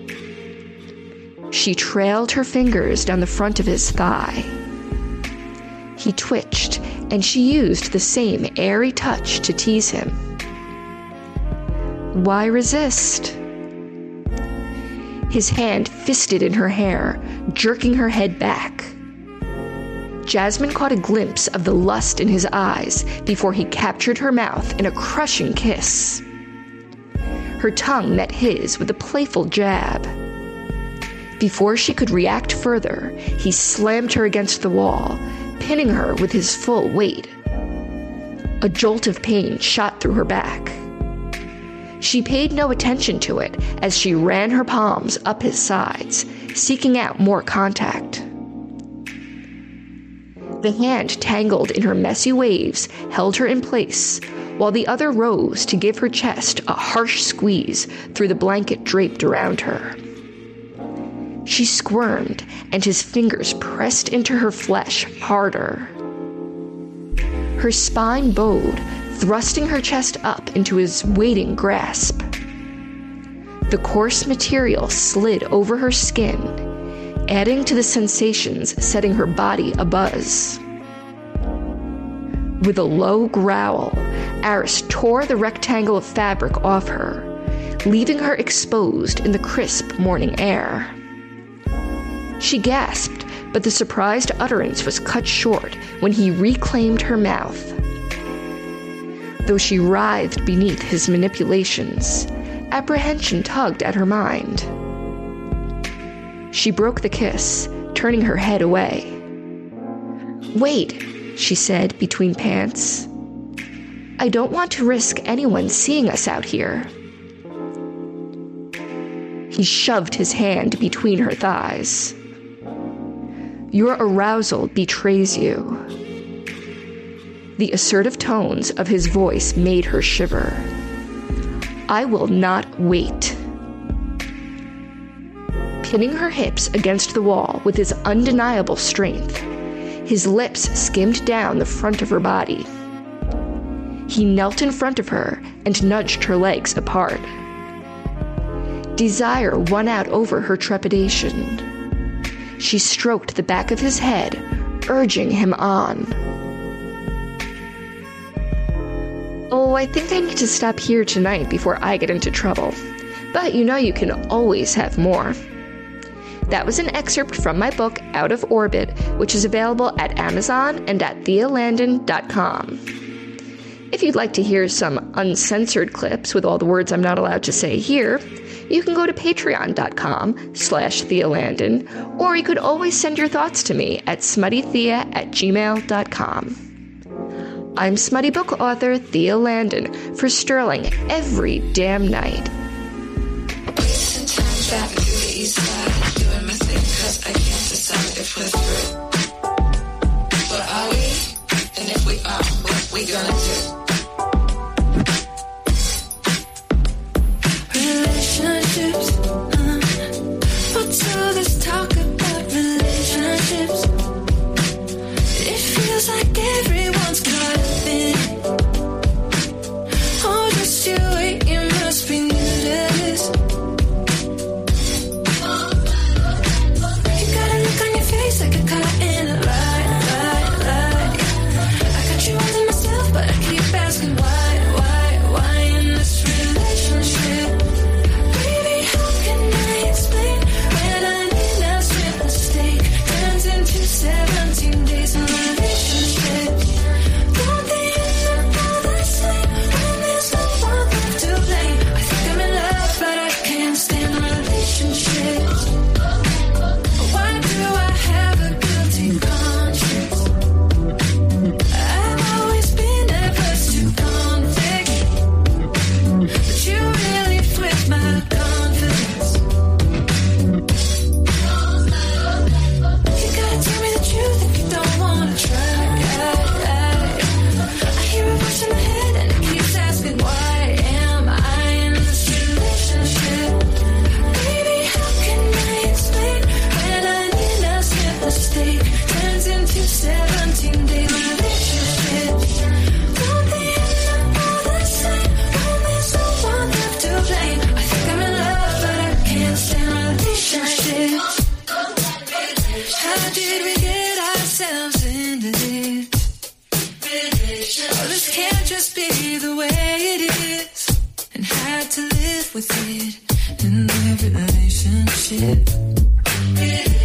She trailed her fingers down the front of his thigh. He twitched, and she used the same airy touch to tease him. Why resist? His hand fisted in her hair, jerking her head back. Jasmine caught a glimpse of the lust in his eyes before he captured her mouth in a crushing kiss. Her tongue met his with a playful jab. Before she could react further, he slammed her against the wall, pinning her with his full weight. A jolt of pain shot through her back. She paid no attention to it as she ran her palms up his sides, seeking out more contact. The hand tangled in her messy waves held her in place, while the other rose to give her chest a harsh squeeze through the blanket draped around her. She squirmed, and his fingers pressed into her flesh harder. Her spine bowed, thrusting her chest up into his waiting grasp. The coarse material slid over her skin, adding to the sensations, setting her body abuzz. With a low growl, Aris tore the rectangle of fabric off her, leaving her exposed in the crisp morning air. She gasped, but the surprised utterance was cut short when he reclaimed her mouth. Though she writhed beneath his manipulations, apprehension tugged at her mind. She broke the kiss, turning her head away. "Wait," she said between pants. "I don't want to risk anyone seeing us out here." He shoved his hand between her thighs. "Your arousal betrays you." The assertive tones of his voice made her shiver. "I will not wait." Pinning her hips against the wall with his undeniable strength, his lips skimmed down the front of her body. He knelt in front of her and nudged her legs apart. Desire won out over her trepidation. She stroked the back of his head, urging him on. "Oh, I think I need to stop here tonight before I get into trouble. But you know you can always have more." That was an excerpt from my book, Out of Orbit, which is available at Amazon and at thea landon dot com. If you'd like to hear some uncensored clips with all the words I'm not allowed to say here, you can go to patreon.com slash Thea Landon, or you could always send your thoughts to me at smuttythea at gmail dot com. I'm smutty book author Thea Landon for Sterling every damn night. But are we? And if we are, what we gonna do? Relationships, uh, what's all this talk about relationships? It feels like everyone's caught up in it. Oh, just you wait, you must be new to this. You got a look on your face like a caught in a lie, lie, lie. I got you all to myself, but I keep asking why, why, why in this relationship? Baby, how can I explain when I need a slip mistake turns into seventeen days in relationships? Don't they end up all the same when there's no one left to blame? I think I'm in love, but I can't stand relationships. Why do I have a guilty conscience? I've always been averse to conflict, but you really flipped my confidence. You gotta tell me the truth if you don't wanna try. I hear a voice in my head and it keeps asking, why am I in this relationship? Baby, how can I explain when I need a slip mistake turns into seventeen day relationships? Don't they end up all the same when there's no one left to blame? I think I'm in love, but I can't stand relationships. How did we get ourselves into this? Oh, this can't just be the way it is, and had to live with it in the relationship.